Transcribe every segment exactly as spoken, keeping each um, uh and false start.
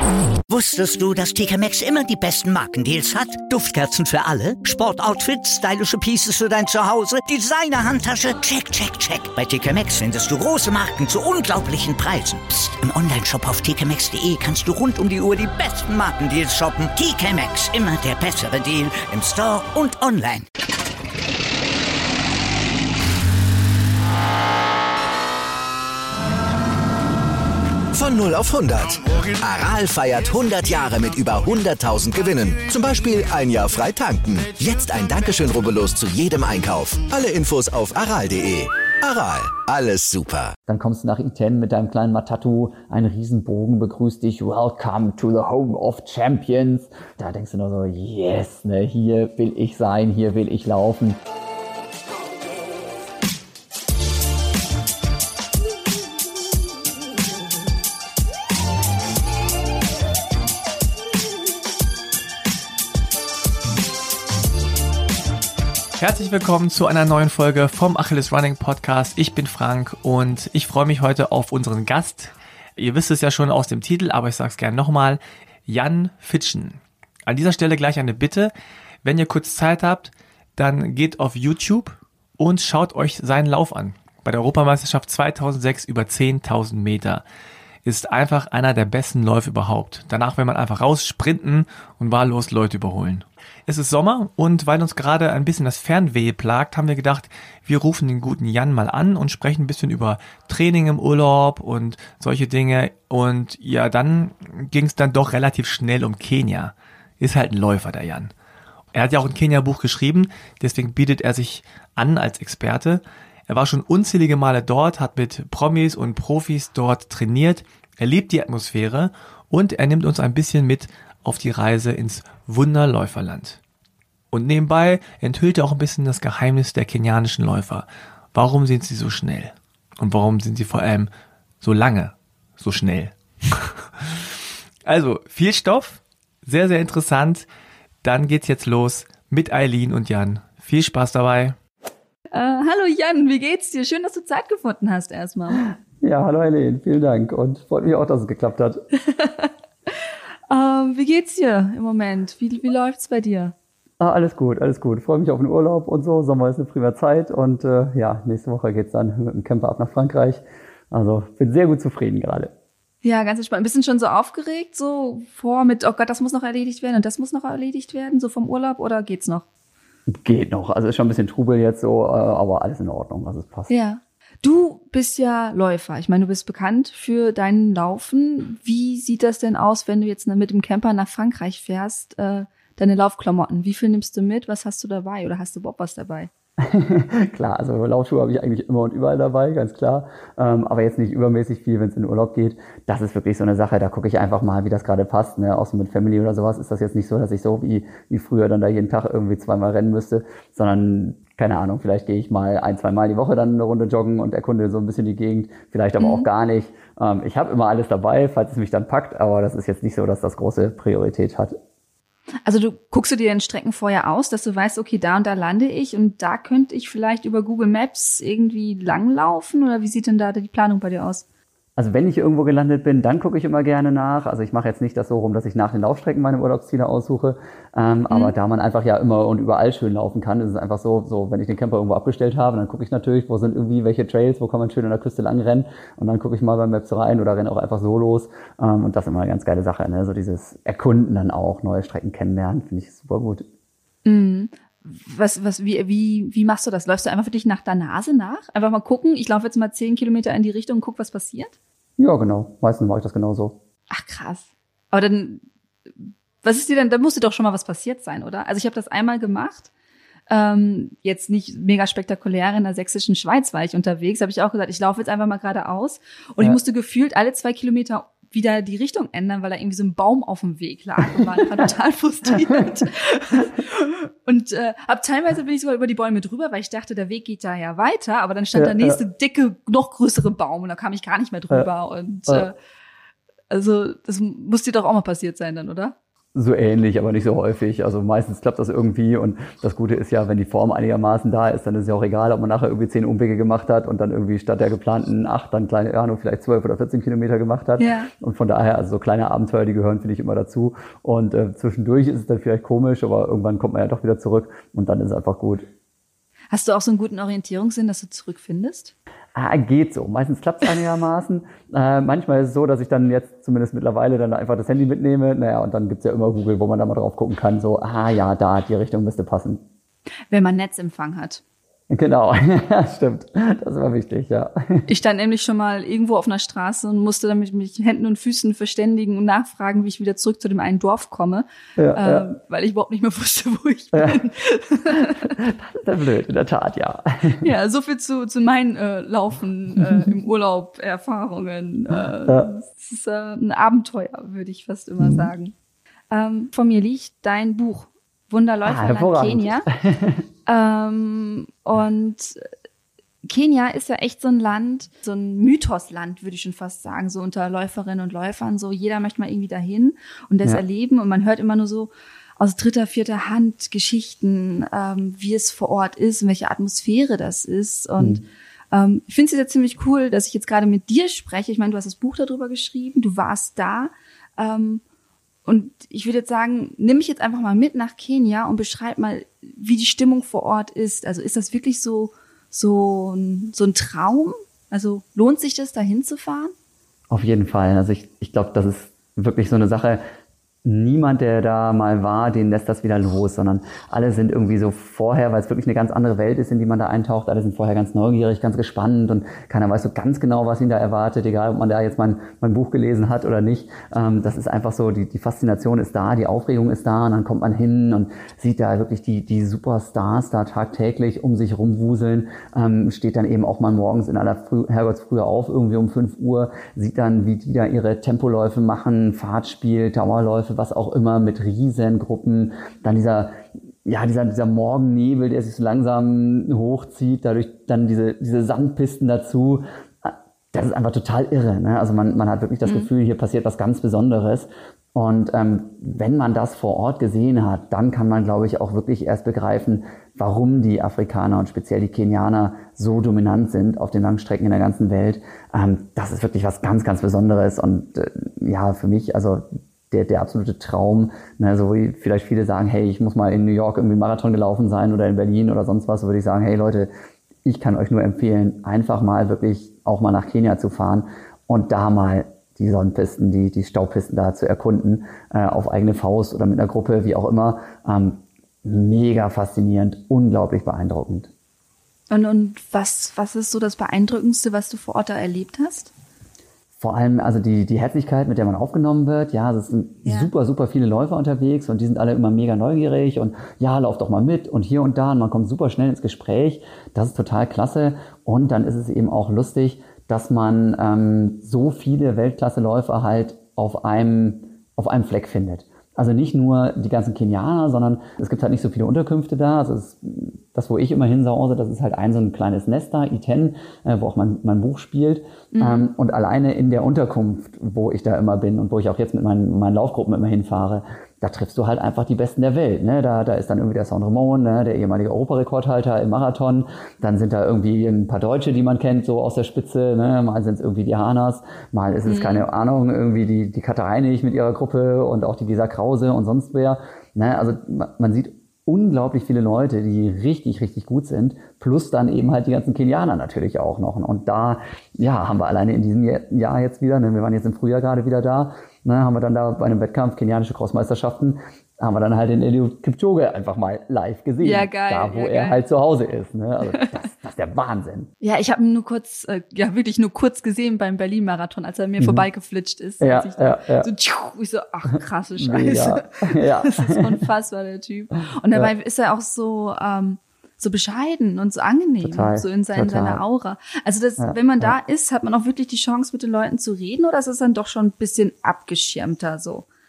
Wusstest du, dass T K Maxx immer die besten Markendeals hat? Duftkerzen für alle, Sportoutfits, stylische Pieces für dein Zuhause, Designer-Handtasche, check, check, check. Bei T K Maxx findest du große Marken zu unglaublichen Preisen. Psst. Im Onlineshop auf t k maxx punkt d e kannst du rund um die Uhr die besten Markendeals shoppen. T K Maxx, immer der bessere Deal im Store und online. Von null auf hundert. Aral feiert hundert Jahre mit über hunderttausend Gewinnen. Zum Beispiel ein Jahr frei tanken. Jetzt ein Dankeschön, rubbellos zu jedem Einkauf. Alle Infos auf aral punkt de. Aral, alles super. Dann kommst du nach Iten mit deinem kleinen Matatu, ein Riesenbogen begrüßt dich. Welcome to the home of champions. Da denkst du nur so, yes, ne, hier will ich sein, hier will ich laufen. Herzlich willkommen zu einer neuen Folge vom Achilles Running Podcast. Ich bin Frank und ich freue mich heute auf unseren Gast. Ihr wisst es ja schon aus dem Titel, aber ich sage es gerne nochmal. Jan Fitschen. An dieser Stelle gleich eine Bitte. Wenn ihr kurz Zeit habt, dann geht auf YouTube und schaut euch seinen Lauf an. Bei der Europameisterschaft zweitausendsechs über zehntausend Meter. Ist einfach einer der besten Läufe überhaupt. Danach will man einfach raus, sprinten und wahllos Leute überholen. Es ist Sommer und weil uns gerade ein bisschen das Fernweh plagt, haben wir gedacht, wir rufen den guten Jan mal an und sprechen ein bisschen über Training im Urlaub und solche Dinge. Und ja, dann ging es dann doch relativ schnell um Kenia. Ist halt ein Läufer, der Jan. Er hat ja auch ein Kenia-Buch geschrieben, deswegen bietet er sich an als Experte. Er war schon unzählige Male dort, hat mit Promis und Profis dort trainiert. Er liebt die Atmosphäre und er nimmt uns ein bisschen mit auf die Reise ins Wunderläuferland. Und nebenbei enthüllt er auch ein bisschen das Geheimnis der kenianischen Läufer. Warum sind sie so schnell? Und warum sind sie vor allem so lange so schnell? Also, viel Stoff, sehr, sehr interessant. Dann geht's jetzt los mit Eileen und Jan. Viel Spaß dabei. Uh, hallo Jan, wie geht's dir? Schön, dass du Zeit gefunden hast erstmal. Ja, hallo Eileen, vielen Dank und freut mich auch, dass es geklappt hat. uh, wie geht's dir im Moment? Wie, wie läuft's bei dir? Ah, alles gut, alles gut. Freue mich auf den Urlaub und so. Sommer ist eine prima Zeit und äh, ja, nächste Woche geht's dann mit dem Camper ab nach Frankreich. Also bin sehr gut zufrieden gerade. Ja, ganz entspannt. Ein bisschen schon so aufgeregt, so vor mit, oh Gott, das muss noch erledigt werden und das muss noch erledigt werden, so vom Urlaub, oder geht's noch? Geht noch. Also ist schon ein bisschen Trubel jetzt so, aber alles in Ordnung, also es passt. Ja. Du bist ja Läufer. Ich meine, du bist bekannt für dein Laufen. Wie sieht das denn aus, wenn du jetzt mit dem Camper nach Frankreich fährst? Äh, deine Laufklamotten, wie viel nimmst du mit? Was hast du dabei? Oder hast du überhaupt was dabei? Klar, also Laufschuhe habe ich eigentlich immer und überall dabei, ganz klar. Ähm, aber jetzt nicht übermäßig viel, wenn es in den Urlaub geht. Das ist wirklich so eine Sache, da gucke ich einfach mal, wie das gerade passt. Ne? Auch so mit Family oder sowas ist das jetzt nicht so, dass ich so wie, wie früher dann da jeden Tag irgendwie zweimal rennen müsste, sondern keine Ahnung, vielleicht gehe ich mal ein, zwei Mal die Woche dann eine Runde joggen und erkunde so ein bisschen die Gegend, vielleicht aber mhm. auch gar nicht. Ähm, ich habe immer alles dabei, falls es mich dann packt, aber das ist jetzt nicht so, dass das große Priorität hat. Also du guckst du dir den Strecken vorher aus, dass du weißt, okay, da und da lande ich und da könnte ich vielleicht über Google Maps irgendwie langlaufen, oder wie sieht denn da die Planung bei dir aus? Also wenn ich irgendwo gelandet bin, dann gucke ich immer gerne nach. Also ich mache jetzt nicht das so rum, dass ich nach den Laufstrecken meine Urlaubsziele aussuche. Ähm, mhm. Aber da man einfach ja immer und überall schön laufen kann, ist es einfach so, so wenn ich den Camper irgendwo abgestellt habe, dann gucke ich natürlich, wo sind irgendwie welche Trails, wo kann man schön an der Küste lang rennen. Und dann gucke ich mal bei Maps rein oder renne auch einfach so los. Ähm, und das ist immer eine ganz geile Sache, ne? So dieses Erkunden dann auch, neue Strecken kennenlernen, finde ich super gut. Mhm. Was, was, wie, wie, wie machst du das? Läufst du einfach für dich nach der Nase nach? Einfach mal gucken, ich laufe jetzt mal zehn Kilometer in die Richtung und guck, was passiert? Ja, genau. Meistens mache ich das genauso. Ach, krass. Aber dann, was ist dir denn, da musste doch schon mal was passiert sein, oder? Also ich habe das einmal gemacht, ähm, jetzt nicht mega spektakulär, in der sächsischen Schweiz war ich unterwegs, habe ich auch gesagt, ich laufe jetzt einfach mal geradeaus und ja. Ich musste gefühlt alle zwei Kilometer wieder die Richtung ändern, weil da irgendwie so ein Baum auf dem Weg lag und war total frustriert. Und äh, ab teilweise bin ich sogar über die Bäume drüber, weil ich dachte, der Weg geht da ja weiter, aber dann stand ja, der nächste ja. dicke, noch größere Baum und da kam ich gar nicht mehr drüber. Ja. Und äh, also das muss dir doch auch mal passiert sein dann, oder? so ähnlich, aber nicht so häufig. Also meistens klappt das irgendwie und das Gute ist ja, wenn die Form einigermaßen da ist, dann ist es ja auch egal, ob man nachher irgendwie zehn Umwege gemacht hat und dann irgendwie statt der geplanten acht dann kleine, ja, nur vielleicht zwölf oder vierzehn Kilometer gemacht hat. Ja. Und von daher, also so kleine Abenteuer, die gehören, finde ich, immer dazu. Und äh, zwischendurch ist es dann vielleicht komisch, aber irgendwann kommt man ja doch wieder zurück und dann ist es einfach gut. Hast du auch so einen guten Orientierungssinn, dass du zurückfindest? Ah, geht so. Meistens klappt es einigermaßen. Äh, manchmal ist es so, dass ich dann jetzt zumindest mittlerweile dann einfach das Handy mitnehme. Naja, und dann gibt's ja immer Google, wo man da mal drauf gucken kann. So, ah ja, da, die Richtung müsste passen. Wenn man Netzempfang hat. Genau, ja, stimmt. Das war wichtig, ja. Ich stand nämlich schon mal irgendwo auf einer Straße und musste dann mit mich Händen und Füßen verständigen und nachfragen, wie ich wieder zurück zu dem einen Dorf komme, Ja, äh, ja. weil ich überhaupt nicht mehr wusste, wo ich Ja. bin. Das ist ja blöd, in der Tat, ja. Ja, so viel zu, zu meinen äh, Laufen äh, im Urlaub, Erfahrungen. Äh, Ja. Das ist äh, ein Abenteuer, würde ich fast immer sagen. Ähm, vor mir liegt dein Buch, Wunderläuferland Ah, hervorragend. Kenia. ähm, und Kenia ist ja echt so ein Land, so ein Mythosland, würde ich schon fast sagen, so unter Läuferinnen und Läufern. So jeder möchte mal irgendwie dahin und das Ja. erleben. Und man hört immer nur so aus dritter, vierter Hand Geschichten, ähm, wie es vor Ort ist und welche Atmosphäre das ist. Und Mhm. ähm, ich finde es jetzt ziemlich cool, dass ich jetzt gerade mit dir spreche. Ich meine, du hast das Buch darüber geschrieben, du warst da. Ähm, und ich würde jetzt sagen, nimm mich jetzt einfach mal mit nach Kenia und beschreib mal, wie die Stimmung vor Ort ist. Also ist das wirklich so so ein, so ein Traum? Also lohnt sich das, da hinzufahren? Auf jeden Fall. Also ich, ich glaube, das ist wirklich so eine Sache. Niemand, der da mal war, den lässt das wieder los, sondern alle sind irgendwie so vorher, weil es wirklich eine ganz andere Welt ist, in die man da eintaucht, alle sind vorher ganz neugierig, ganz gespannt und keiner weiß so ganz genau, was ihn da erwartet, egal ob man da jetzt mein, mein Buch gelesen hat oder nicht. Ähm, das ist einfach so, die, die Faszination ist da, die Aufregung ist da und dann kommt man hin und sieht da wirklich die, die Superstars da tagtäglich um sich rumwuseln, ähm, steht dann eben auch mal morgens in aller Früh, Herrgottsfrühe auf, irgendwie um fünf Uhr, sieht dann, wie die da ihre Tempoläufe machen, Fahrtspiel, Dauerläufe, was auch immer, mit Riesengruppen, dann dieser, ja, dieser, dieser Morgennebel, der sich so langsam hochzieht, dadurch dann diese, diese Sandpisten dazu. Das ist einfach total irre, ne? Also man, man hat wirklich das mhm. Gefühl, hier passiert was ganz Besonderes. Und ähm, wenn man das vor Ort gesehen hat, dann kann man, glaube ich, auch wirklich erst begreifen, warum die Afrikaner und speziell die Kenianer so dominant sind auf den Langstrecken in der ganzen Welt. Ähm, das ist wirklich was ganz, ganz Besonderes. Und äh, ja, für mich, also Der, der absolute Traum, ne, so wie vielleicht viele sagen, hey, ich muss mal in New York irgendwie Marathon gelaufen sein oder in Berlin oder sonst was, so würde ich sagen, hey Leute, ich kann euch nur empfehlen, einfach mal wirklich auch mal nach Kenia zu fahren und da mal die Sonnenpisten, die, die Staubpisten da zu erkunden, äh, auf eigene Faust oder mit einer Gruppe, wie auch immer. Ähm, mega faszinierend, unglaublich beeindruckend. Und, und was, was ist so das Beeindruckendste, was du vor Ort da erlebt hast? Vor allem also die, die Herzlichkeit, mit der man aufgenommen wird. Ja, es sind Ja. super, super viele Läufer unterwegs und die sind alle immer mega neugierig und ja, lauf doch mal mit und hier und da und man kommt super schnell ins Gespräch. Das ist total klasse und dann ist es eben auch lustig, dass man ähm, so viele Weltklasse-Läufer halt auf einem, auf einem Fleck findet. Also nicht nur die ganzen Kenianer, sondern es gibt halt nicht so viele Unterkünfte da. Also es, das, wo ich immer hinsause, das ist halt ein so ein kleines Nest da, Iten, äh, wo auch mein, mein Buch spielt. Mhm. Ähm, und alleine in der Unterkunft, wo ich da immer bin und wo ich auch jetzt mit meinen, meinen Laufgruppen immer hinfahre, da triffst du halt einfach die Besten der Welt. Ne? Da, da ist dann irgendwie der Saint Ramon, ne? Der ehemalige Europarekordhalter im Marathon. Dann sind da irgendwie ein paar Deutsche, die man kennt, so aus der Spitze. Ne? Mal sind es irgendwie die Hanas, mal ist es, mhm. keine Ahnung, irgendwie die, die Katja Reinig mit ihrer Gruppe und auch die Gesa Krause und sonst wer. Ne? Also man sieht unglaublich viele Leute, die richtig, richtig gut sind, plus dann eben halt die ganzen Kenianer natürlich auch noch. Und da, ja, haben wir alleine in diesem Jahr jetzt wieder, ne, wir waren jetzt im Frühjahr gerade wieder da, ne, haben wir dann da bei einem Wettkampf, kenianische Crossmeisterschaften, haben wir dann halt den Eliud Kipchoge einfach mal live gesehen. Ja, geil. Da, wo ja, er geil. halt zu Hause ist. Ne? Also das, das ist der Wahnsinn. Ja, ich habe ihn nur kurz, äh, ja wirklich nur kurz gesehen beim Berlin-Marathon, als er mir mhm. vorbeigeflitscht ist. Ja, als ich da, ja, ja. So, tschuh, ich so, ach, krasse Scheiße. Ja. Das ist unfassbar, der Typ. Und dabei ja. ist er auch so, ähm, so bescheiden und so angenehm, total, so in sein, seiner Aura. Also das, ja, wenn man ja. da ist, hat man auch wirklich die Chance, mit den Leuten zu reden, oder ist es dann doch schon ein bisschen abgeschirmter so?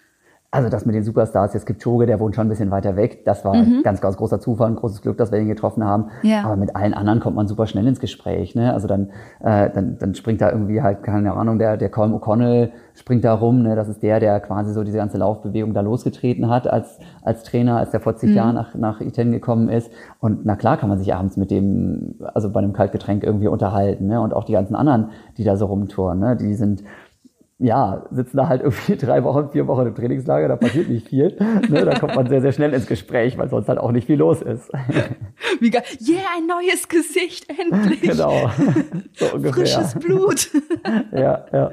Also das mit den Superstars, jetzt Kipchoge, der wohnt schon ein bisschen weiter weg. Das war mhm. ganz, ganz großer Zufall, ein großes Glück, dass wir ihn getroffen haben. Ja. Aber mit allen anderen kommt man super schnell ins Gespräch. Ne? Also dann, äh, dann, dann springt da irgendwie halt, keine Ahnung, der, der Colm O'Connell springt da rum. Ne? Das ist der, der quasi so diese ganze Laufbewegung da losgetreten hat als, als Trainer, als der vor zig mhm. Jahren nach, nach Iten gekommen ist. Und na klar kann man sich abends mit dem, also bei einem Kaltgetränk irgendwie unterhalten. Ne? Und auch die ganzen anderen, die da so rumtouren, ne? Die sind... ja, sitzen da halt irgendwie drei Wochen, vier Wochen im Trainingslager, da passiert nicht viel. Ne, da kommt man sehr, sehr schnell ins Gespräch, weil sonst halt auch nicht viel los ist. Wie geil. Yeah, ein neues Gesicht, endlich. Genau. So ungefähr. Frisches Blut. Ja, ja.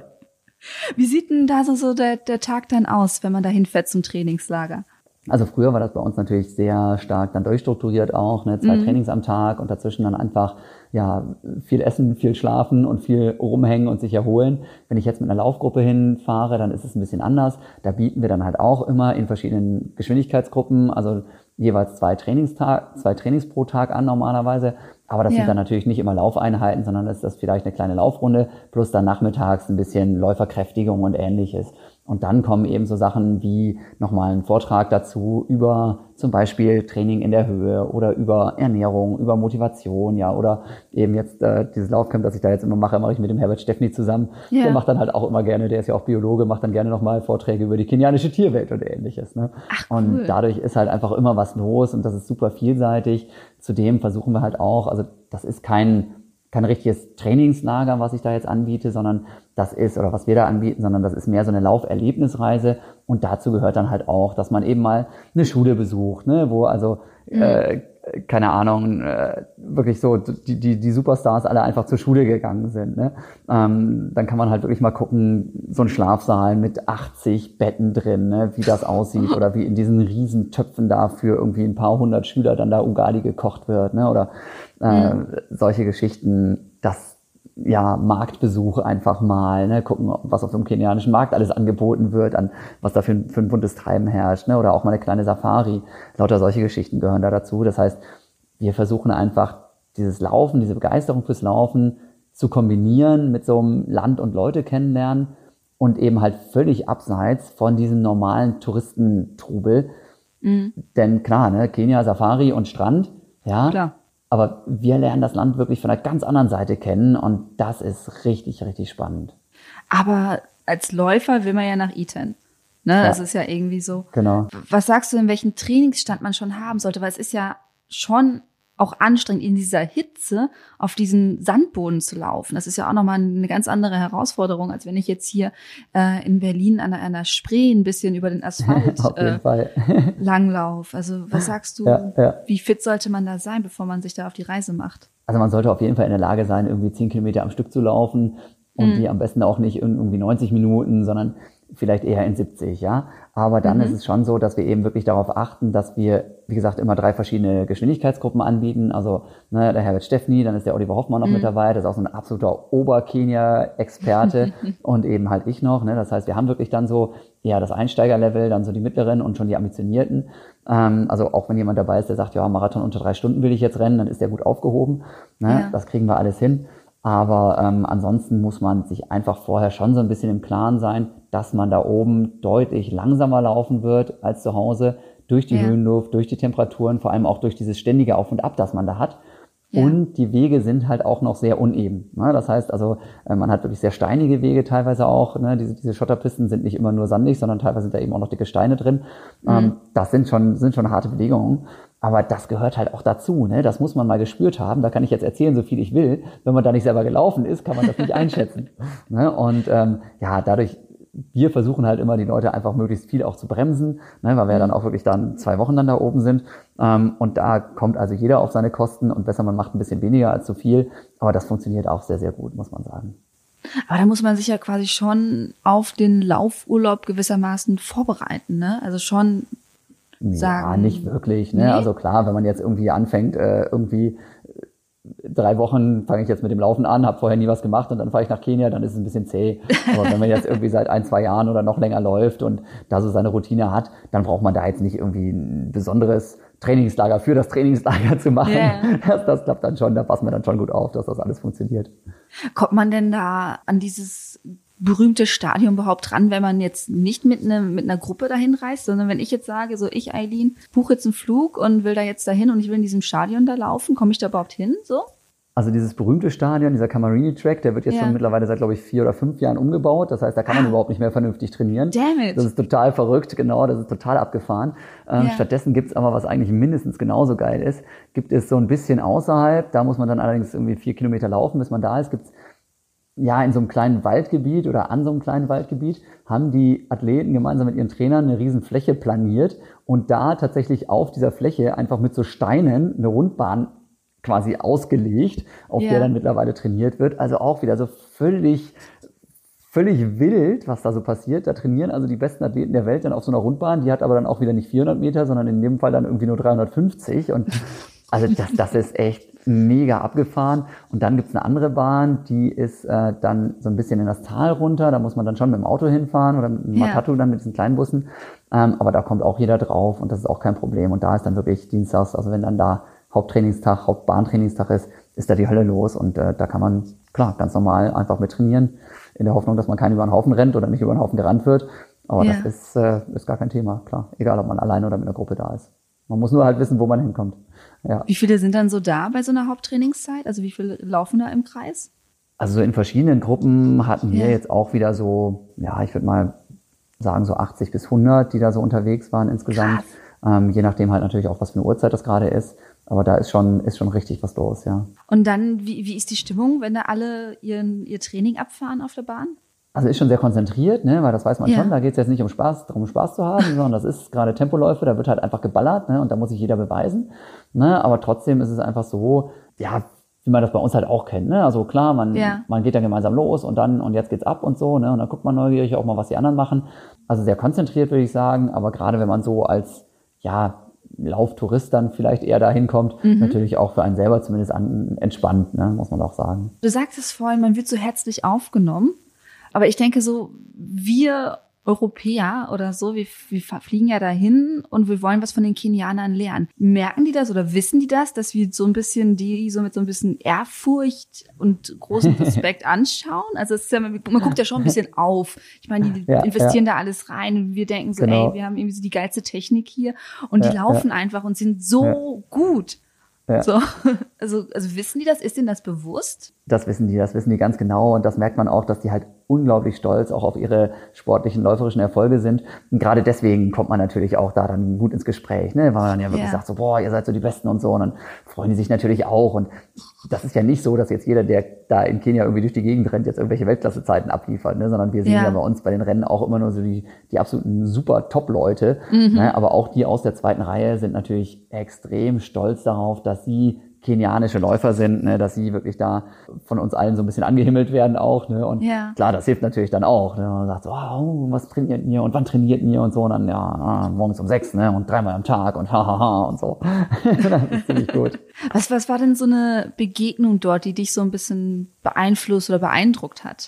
Wie sieht denn da so, so der, der Tag dann aus, wenn man da hinfährt zum Trainingslager? Also früher war das bei uns natürlich sehr stark dann durchstrukturiert auch, ne, zwei mhm. Trainings am Tag und dazwischen dann einfach ja viel essen, viel schlafen und viel rumhängen und sich erholen. Wenn ich jetzt mit einer Laufgruppe hinfahre, dann ist es ein bisschen anders. Da bieten wir dann halt auch immer in verschiedenen Geschwindigkeitsgruppen, also jeweils zwei Trainingstag, zwei Trainings pro Tag an normalerweise. Aber das ja. sind dann natürlich nicht immer Laufeinheiten, sondern das ist das vielleicht eine kleine Laufrunde plus dann nachmittags ein bisschen Läuferkräftigung und Ähnliches. Und dann kommen eben so Sachen wie nochmal ein Vortrag dazu über zum Beispiel Training in der Höhe oder über Ernährung, über Motivation, ja, oder eben jetzt äh, dieses Laufcamp, das ich da jetzt immer mache, mache ich mit dem Herbert Steffny zusammen. Yeah. Der macht dann halt auch immer gerne, der ist ja auch Biologe, macht dann gerne nochmal Vorträge über die kenianische Tierwelt und Ähnliches. Ne? Ach, cool. Und dadurch ist halt einfach immer was los und das ist super vielseitig. Zudem versuchen wir halt auch, also das ist kein kein richtiges Trainingslager, was ich da jetzt anbiete, sondern das ist, oder was wir da anbieten, sondern das ist mehr so eine Lauferlebnisreise und dazu gehört dann halt auch, dass man eben mal eine Schule besucht, ne, wo also, mhm. äh, keine Ahnung, äh, wirklich so die, die, die Superstars alle einfach zur Schule gegangen sind, ne. Ähm, dann kann man halt wirklich mal gucken, so ein Schlafsaal mit achtzig Betten drin, ne, wie das aussieht oder wie in diesen riesen Töpfen da für irgendwie ein paar hundert Schüler dann da Ugali gekocht wird, ne, oder Äh, mhm. solche Geschichten, das ja Marktbesuch einfach mal, ne, gucken, was auf so einem kenianischen Markt alles angeboten wird, an was da für, für ein buntes Treiben herrscht, ne, oder auch mal eine kleine Safari. Lauter solche Geschichten gehören da dazu. Das heißt, wir versuchen einfach dieses Laufen, diese Begeisterung fürs Laufen zu kombinieren mit so einem Land und Leute kennenlernen und eben halt völlig abseits von diesem normalen Touristentrubel. Mhm. Denn klar, ne, Kenia, Safari und Strand, ja. Klar. Aber wir lernen das Land wirklich von einer ganz anderen Seite kennen und das ist richtig, richtig spannend. Aber als Läufer will man ja nach Iten. Ne? Ja. Das ist ja irgendwie so. Genau. Was sagst du denn, welchen Trainingsstand man schon haben sollte? Weil es ist ja schon auch anstrengend, in dieser Hitze auf diesen Sandboden zu laufen. Das ist ja auch nochmal eine ganz andere Herausforderung, als wenn ich jetzt hier äh, in Berlin an einer Spree ein bisschen über den Asphalt äh, langlaufe. Also was sagst du, ja, ja. wie fit sollte man da sein, bevor man sich da auf die Reise macht? Also man sollte auf jeden Fall in der Lage sein, irgendwie zehn Kilometer am Stück zu laufen und mhm. die am besten auch nicht in irgendwie neunzig Minuten, sondern vielleicht eher in siebzig, ja. Aber dann mhm. ist es schon so, dass wir eben wirklich darauf achten, dass wir, wie gesagt, immer drei verschiedene Geschwindigkeitsgruppen anbieten. Also ne, der Herbert Steffny, dann ist der Oliver Hoffmann noch mhm. mit dabei, das ist auch so ein absoluter Ober-Kenia-Experte und eben halt ich noch. Ne? Das heißt, wir haben wirklich dann so eher das Einsteigerlevel, dann so die mittleren und schon die ambitionierten. Ähm, also auch wenn jemand dabei ist, der sagt, ja, Marathon unter drei Stunden will ich jetzt rennen, dann ist der gut aufgehoben. Ne? Ja. Das kriegen wir alles hin. Aber ähm, ansonsten muss man sich einfach vorher schon so ein bisschen im Klaren sein, dass man da oben deutlich langsamer laufen wird als zu Hause, durch die ja. Höhenluft, durch die Temperaturen, vor allem auch durch dieses ständige Auf und Ab, das man da hat. Ja. Und die Wege sind halt auch noch sehr uneben. Ne? Das heißt also, man hat wirklich sehr steinige Wege teilweise auch. Ne? Diese, diese Schotterpisten sind nicht immer nur sandig, sondern teilweise sind da eben auch noch dicke Steine drin. Mhm. Ähm, das sind schon, sind schon harte Bedingungen. Aber das gehört halt auch dazu, ne? Das muss man mal gespürt haben. Da kann ich jetzt erzählen, so viel ich will. Wenn man da nicht selber gelaufen ist, kann man das nicht einschätzen. Ne? Und ähm, ja, dadurch, wir versuchen halt immer, die Leute einfach möglichst viel auch zu bremsen, ne? Weil wir ja dann auch wirklich dann zwei Wochen dann da oben sind. Ähm, und da kommt also jeder auf seine Kosten und besser, man macht ein bisschen weniger als zu viel. Aber das funktioniert auch sehr, sehr gut, muss man sagen. Aber da muss man sich ja quasi schon auf den Laufurlaub gewissermaßen vorbereiten, ne? Also schon sagen. Ja, nicht wirklich. Ne? Nee? Also klar, wenn man jetzt irgendwie anfängt, äh, irgendwie drei Wochen fange ich jetzt mit dem Laufen an, habe vorher nie was gemacht und dann fahre ich nach Kenia, dann ist es ein bisschen zäh. Aber wenn man jetzt irgendwie seit ein, zwei Jahren oder noch länger läuft und da so seine Routine hat, dann braucht man da jetzt nicht irgendwie ein besonderes Trainingslager für das Trainingslager zu machen. Yeah. Das, das klappt dann schon, da passen wir dann schon gut auf, dass das alles funktioniert. Kommt man denn da an dieses berühmte Stadion überhaupt dran, wenn man jetzt nicht mit, ne, mit einer Gruppe dahin reist, sondern wenn ich jetzt sage, so ich, Eileen, buche jetzt einen Flug und will da jetzt dahin und ich will in diesem Stadion da laufen, komme ich da überhaupt hin, so? Also dieses berühmte Stadion, dieser Camarini-Track, der wird jetzt ja. schon mittlerweile seit, glaube ich, vier oder fünf Jahren umgebaut. Das heißt, da kann man ah. überhaupt nicht mehr vernünftig trainieren. Damn it. Das ist total verrückt, genau, das ist total abgefahren. Ähm, ja. Stattdessen gibt's aber, was eigentlich mindestens genauso geil ist, gibt es so ein bisschen außerhalb, da muss man dann allerdings irgendwie vier Kilometer laufen, bis man da ist, gibt's ja in so einem kleinen Waldgebiet oder an so einem kleinen Waldgebiet, haben die Athleten gemeinsam mit ihren Trainern eine riesen Fläche planiert und da tatsächlich auf dieser Fläche einfach mit so Steinen eine Rundbahn quasi ausgelegt, auf ja. der dann mittlerweile trainiert wird. Also auch wieder so völlig, völlig wild, was da so passiert. Da trainieren also die besten Athleten der Welt dann auf so einer Rundbahn. Die hat aber dann auch wieder nicht vierhundert Meter, sondern in dem Fall dann irgendwie nur dreihundertfünfzig. Und also das, das ist echt mega abgefahren. Und dann gibt's eine andere Bahn, die ist äh, dann so ein bisschen in das Tal runter. Da muss man dann schon mit dem Auto hinfahren oder mit dem ja. Matatu dann mit diesen kleinen Bussen. Ähm, aber da kommt auch jeder drauf und das ist auch kein Problem. Und da ist dann wirklich dienstags, also wenn dann da Haupttrainingstag, Hauptbahntrainingstag ist, ist da die Hölle los und äh, da kann man, klar, ganz normal einfach mit trainieren, in der Hoffnung, dass man keinen über den Haufen rennt oder nicht über den Haufen gerannt wird. Aber ja. das ist, äh, ist gar kein Thema, klar. Egal, ob man alleine oder mit einer Gruppe da ist. Man muss nur halt wissen, wo man hinkommt. Ja. Wie viele sind dann so da bei so einer Haupttrainingszeit? Also wie viele laufen da im Kreis? Also in verschiedenen Gruppen hatten wir ja. jetzt auch wieder so, ja, ich würde mal sagen so achtzig bis hundert, die da so unterwegs waren insgesamt. Ähm, je nachdem halt natürlich auch, was für eine Uhrzeit das gerade ist. Aber da ist schon, ist schon richtig was los, ja. Und dann, wie, wie ist die Stimmung, wenn da alle ihren, ihr Training abfahren auf der Bahn? Also ist schon sehr konzentriert, ne, weil das weiß man ja. schon. Da geht es jetzt nicht um Spaß, darum Spaß zu haben, sondern das ist gerade Tempoläufe, da wird halt einfach geballert, ne, und da muss sich jeder beweisen. Ne, aber trotzdem ist es einfach so, ja, wie man das bei uns halt auch kennt, ne. Also klar, man, ja. man geht dann gemeinsam los und dann, und jetzt geht's ab und so, ne, und dann guckt man neugierig auch mal, was die anderen machen. Also sehr konzentriert, würde ich sagen, aber gerade wenn man so als, ja, Lauftourist dann vielleicht eher dahin kommt, mhm. natürlich auch für einen selber zumindest an, entspannt, ne, muss man auch sagen. Du sagtest vorhin, man wird so herzlich aufgenommen, aber ich denke so, wir Europäer oder so, wir, wir fliegen ja dahin und wir wollen was von den Kenianern lernen. Merken die das oder wissen die das, dass wir so ein bisschen die so mit so ein bisschen Ehrfurcht und großem Respekt anschauen? Also es ist ja, man guckt ja schon ein bisschen auf. Ich meine, die ja, investieren ja. da alles rein und wir denken so, genau. ey, wir haben irgendwie so die geilste Technik hier und ja, die laufen ja. einfach und sind so ja. gut. Ja. So, also, also wissen die das? Ist denen das bewusst? Das wissen die, das wissen die ganz genau und das merkt man auch, dass die halt unglaublich stolz auch auf ihre sportlichen, läuferischen Erfolge sind. Und gerade deswegen kommt man natürlich auch da dann gut ins Gespräch, ne? Weil man dann ja wirklich ja. sagt so, boah, ihr seid so die Besten und so und dann freuen die sich natürlich auch und das ist ja nicht so, dass jetzt jeder, der da in Kenia irgendwie durch die Gegend rennt, jetzt irgendwelche Weltklassezeiten abliefert, ne? Sondern wir sehen ja. ja bei uns bei den Rennen auch immer nur so die, die absoluten super Top-Leute, mhm. ne? Aber auch die aus der zweiten Reihe sind natürlich extrem stolz darauf, dass sie kenianische Läufer sind, ne, dass sie wirklich da von uns allen so ein bisschen angehimmelt werden auch, ne, und ja. klar, das hilft natürlich dann auch, ne, man sagt so, oh, was trainiert ihr und wann trainiert ihr und so, und dann, ja, morgens um sechs, ne, und dreimal am Tag und hahaha und so. Das ist ziemlich gut. Was, was war denn so eine Begegnung dort, die dich so ein bisschen beeinflusst oder beeindruckt hat?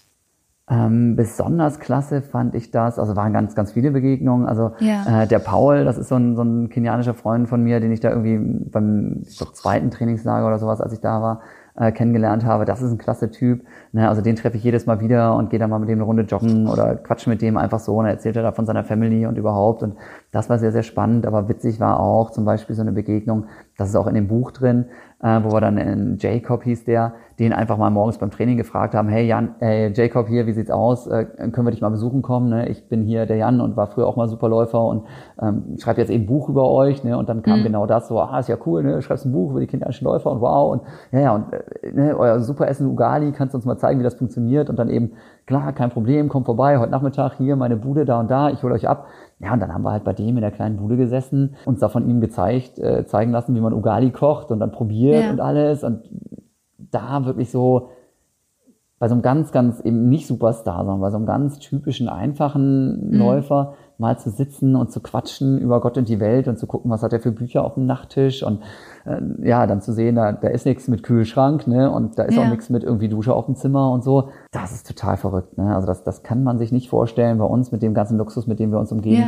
Ähm, besonders klasse fand ich das, also waren ganz, ganz viele Begegnungen, also ja. äh, der Paul, das ist so ein, so ein kenianischer Freund von mir, den ich da irgendwie beim ich glaub, zweiten Trainingslager oder sowas, als ich da war, äh, kennengelernt habe. Das ist ein klasse Typ, ne? Also den treffe ich jedes Mal wieder und gehe dann mal mit dem eine Runde joggen oder quatsch mit dem einfach so und er erzählt er da von seiner Family und überhaupt und das war sehr, sehr spannend, aber witzig war auch zum Beispiel so eine Begegnung, das ist auch in dem Buch drin, äh, wo wir dann in Jacob hieß der, den einfach mal morgens beim Training gefragt haben, hey Jan, äh, Jacob hier, wie sieht's aus, äh, können wir dich mal besuchen kommen, ne? Ich bin hier der Jan und war früher auch mal Superläufer und ähm, schreibe jetzt eben ein Buch über euch, ne? Und dann kam mhm. genau das so, ah, ist ja cool, ne? Schreibst ein Buch über die kenianischen Läufer und wow und ja, ja, und äh, ne, euer Superessen Ugali, kannst du uns mal zeigen, wie das funktioniert und dann eben, klar, kein Problem, kommt vorbei, heute Nachmittag hier, meine Bude da und da, ich hole euch ab. Ja, und dann haben wir halt bei dem in der kleinen Bude gesessen, uns da von ihm gezeigt, äh, zeigen lassen, wie man Ugali kocht und dann probiert ja. und alles und da wirklich so bei so einem ganz, ganz eben nicht Superstar, sondern bei so einem ganz typischen, einfachen mhm. Läufer mal zu sitzen und zu quatschen über Gott und die Welt und zu gucken, was hat er für Bücher auf dem Nachttisch und äh, ja, dann zu sehen, da, da ist nichts mit Kühlschrank, ne, und da ist ja. auch nichts mit irgendwie Dusche auf dem Zimmer und so. Das ist total verrückt, ne, also das, das kann man sich nicht vorstellen bei uns mit dem ganzen Luxus, mit dem wir uns umgeben, ja.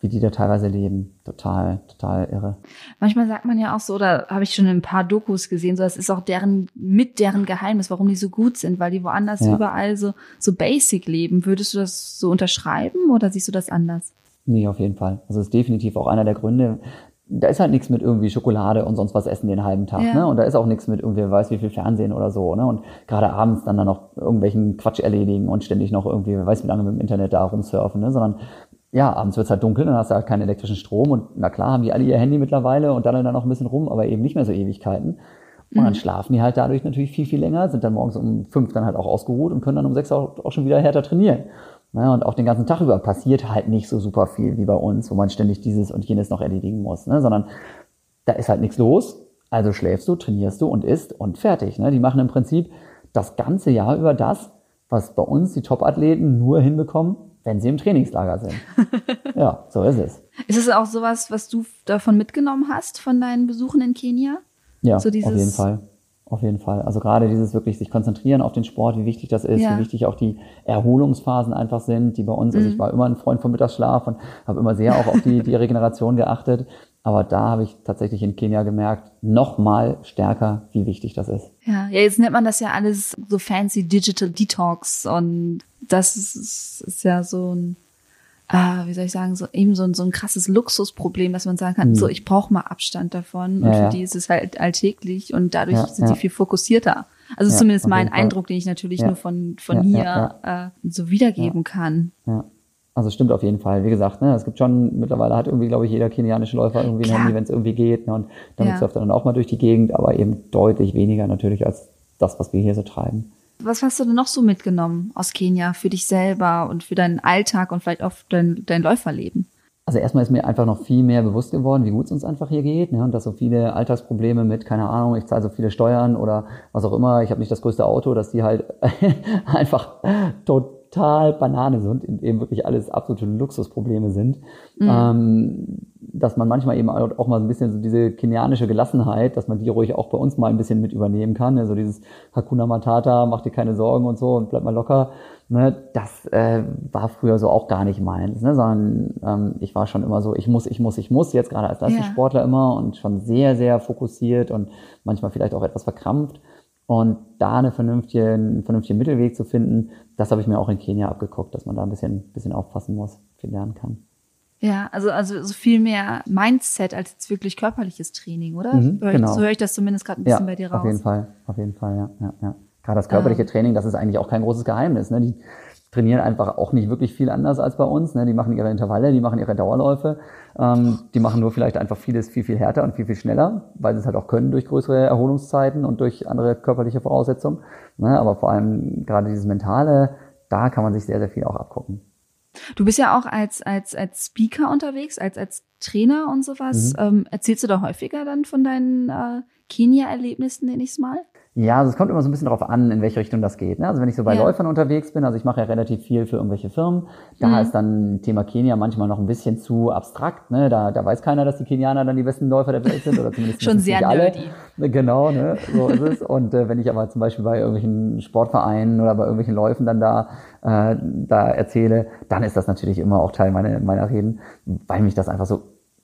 wie die da teilweise leben. Total, total irre. Manchmal sagt man ja auch so, oder habe ich schon in ein paar Dokus gesehen, so das ist auch deren, mit deren Geheimnis, warum die so gut sind, weil die woanders ja. überall so, so basic leben. Würdest du das so unterschreiben oder siehst du das anders? Nee, auf jeden Fall. Also das ist definitiv auch einer der Gründe. Da ist halt nichts mit irgendwie Schokolade und sonst was essen den halben Tag, ja. ne? Und da ist auch nichts mit irgendwie, wer weiß wie viel Fernsehen oder so, ne? Und gerade abends dann dann noch irgendwelchen Quatsch erledigen und ständig noch irgendwie, wer weiß wie lange mit dem Internet da rumsurfen, ne? Sondern ja, abends wird's halt dunkel, dann hast du halt keinen elektrischen Strom und na klar haben die alle ihr Handy mittlerweile und daddeln dann noch ein bisschen rum, aber eben nicht mehr so Ewigkeiten. Und dann mhm. schlafen die halt dadurch natürlich viel, viel länger, sind dann morgens um fünf dann halt auch ausgeruht und können dann um sechs auch, auch schon wieder härter trainieren. Ja, und auch den ganzen Tag über passiert halt nicht so super viel wie bei uns, wo man ständig dieses und jenes noch erledigen muss, ne? Sondern da ist halt nichts los, also schläfst du, trainierst du und isst und fertig. Ne? Die machen im Prinzip das ganze Jahr über das, was bei uns die Top-Athleten nur hinbekommen, wenn sie im Trainingslager sind. Ja, so ist es. Ist es auch sowas, was du davon mitgenommen hast, von deinen Besuchen in Kenia? Ja, so dieses auf jeden Fall. Auf jeden Fall. Also gerade dieses wirklich sich konzentrieren auf den Sport, wie wichtig das ist, ja. wie wichtig auch die Erholungsphasen einfach sind, die bei uns, also mhm. ich war immer ein Freund von Mittagsschlaf und habe immer sehr auch auf die, die Regeneration geachtet. Aber da habe ich tatsächlich in Kenia gemerkt, noch mal stärker, wie wichtig das ist. Ja, ja, jetzt nennt man das ja alles so fancy Digital Detox und das ist, ist ja so ein, äh, wie soll ich sagen, so eben so ein, so ein krasses Luxusproblem, dass man sagen kann, mhm. so ich brauche mal Abstand davon und ja, für ja. die ist es halt alltäglich und dadurch ja, sind ja. sie viel fokussierter. Also ja, zumindest mein Eindruck, den ich natürlich ja. nur von von ja, hier ja, ja. Äh, so wiedergeben ja. kann. Ja. Also stimmt auf jeden Fall. Wie gesagt, ne, es gibt schon, mittlerweile hat irgendwie, glaube ich, jeder kenianische Läufer irgendwie ein Handy, wenn es irgendwie geht. Ne, und damit ja. surft er dann auch mal durch die Gegend, aber eben deutlich weniger natürlich als das, was wir hier so treiben. Was hast du denn noch so mitgenommen aus Kenia für dich selber und für deinen Alltag und vielleicht auch für dein, dein Läuferleben? Also erstmal ist mir einfach noch viel mehr bewusst geworden, wie gut es uns einfach hier geht, ne, und dass so viele Alltagsprobleme mit, keine Ahnung, ich zahle so viele Steuern oder was auch immer, ich habe nicht das größte Auto, dass die halt einfach total total Banane sind und eben wirklich alles absolute Luxusprobleme sind. Mhm. Ähm, dass man manchmal eben auch mal so ein bisschen so diese kenianische Gelassenheit, dass man die ruhig auch bei uns mal ein bisschen mit übernehmen kann. Also dieses Hakuna Matata, mach dir keine Sorgen und so und bleib mal locker. Ne, das äh, war früher so auch gar nicht meins, ne, sondern ähm, ich war schon immer so, ich muss, ich muss, ich muss, jetzt gerade als Leistungssportler ja. immer und schon sehr, sehr fokussiert und manchmal vielleicht auch etwas verkrampft. Und da eine vernünftige, einen vernünftigen Mittelweg zu finden, das habe ich mir auch in Kenia abgeguckt, dass man da ein bisschen, bisschen aufpassen muss, viel lernen kann. Ja, also, also so viel mehr Mindset als jetzt wirklich körperliches Training, oder? Mhm, hör ich, genau. So höre ich das zumindest gerade ein bisschen ja, bei dir raus. Auf jeden Fall, auf jeden Fall, ja, ja, ja. Gerade das körperliche ähm. Training, das ist eigentlich auch kein großes Geheimnis, ne? Die trainieren einfach auch nicht wirklich viel anders als bei uns, ne? Die machen ihre Intervalle, die machen ihre Dauerläufe, ähm, die machen nur vielleicht einfach vieles viel, viel härter und viel, viel schneller, weil sie es halt auch können durch größere Erholungszeiten und durch andere körperliche Voraussetzungen, ne? Aber vor allem gerade dieses Mentale, da kann man sich sehr, sehr viel auch abgucken. Du bist ja auch als als als Speaker unterwegs, als als Trainer und sowas. Mhm. Ähm, erzählst du da häufiger dann von deinen äh, Kenia-Erlebnissen, nenne ich es mal? Ja, also es kommt immer so ein bisschen darauf an, in welche Richtung das geht. Ne? Also wenn ich so bei ja. Läufern unterwegs bin, also ich mache ja relativ viel für irgendwelche Firmen, da mhm. ist dann Thema Kenia manchmal noch ein bisschen zu abstrakt. Ne? Da, da weiß keiner, dass die Kenianer dann die besten Läufer der Welt sind oder zumindest schon sehr nicht alle. nerdy. Genau, ne? So ist es. Und äh, wenn ich aber zum Beispiel bei irgendwelchen Sportvereinen oder bei irgendwelchen Läufen dann da äh, da erzähle, dann ist das natürlich immer auch Teil meiner meiner Reden, weil mich das einfach so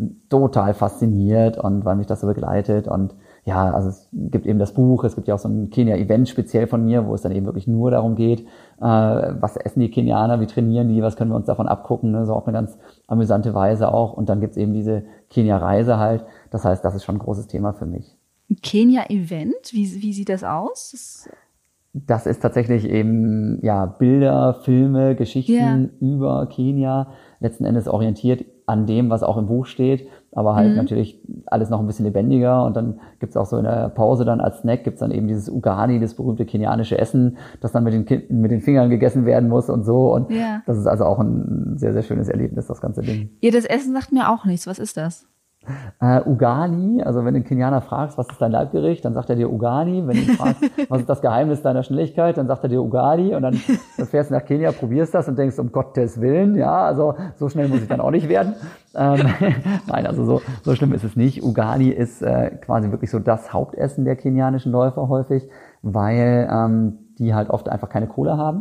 total fasziniert und weil mich das so begleitet. Und ja, also es gibt eben das Buch, es gibt ja auch so ein Kenia-Event speziell von mir, wo es dann eben wirklich nur darum geht, äh, was essen die Kenianer, wie trainieren die, was können wir uns davon abgucken, ne? So auf eine ganz amüsante Weise auch. Und dann gibt's eben diese Kenia-Reise halt. Das heißt, das ist schon ein großes Thema für mich. Ein Kenia-Event, wie, wie sieht das aus? Das Das ist tatsächlich eben, ja, Bilder, Filme, Geschichten yeah. über Kenia, letzten Endes orientiert an dem, was auch im Buch steht, aber halt mhm. natürlich alles noch ein bisschen lebendiger. Und dann gibt's auch so in der Pause dann als Snack gibt's dann eben dieses Ugali, das berühmte kenianische Essen, das dann mit den, Ki- mit den Fingern gegessen werden muss und so. Und yeah. das ist also auch ein sehr, sehr schönes Erlebnis, das ganze Ding. Ja, das Essen sagt mir auch nichts. Was ist das? Uh, Ugali, also wenn du einen Kenianer fragst, was ist dein Leibgericht, dann sagt er dir Ugali. Wenn du ihn fragst, was ist das Geheimnis deiner Schnelligkeit, dann sagt er dir Ugali. Und dann, dann fährst du nach Kenia, probierst das und denkst, um Gottes Willen, ja, also so schnell muss ich dann auch nicht werden. Ähm, Nein, also so, so schlimm ist es nicht. Ugali ist äh, quasi wirklich so das Hauptessen der kenianischen Läufer häufig, weil ähm, die halt oft einfach keine Kohle haben.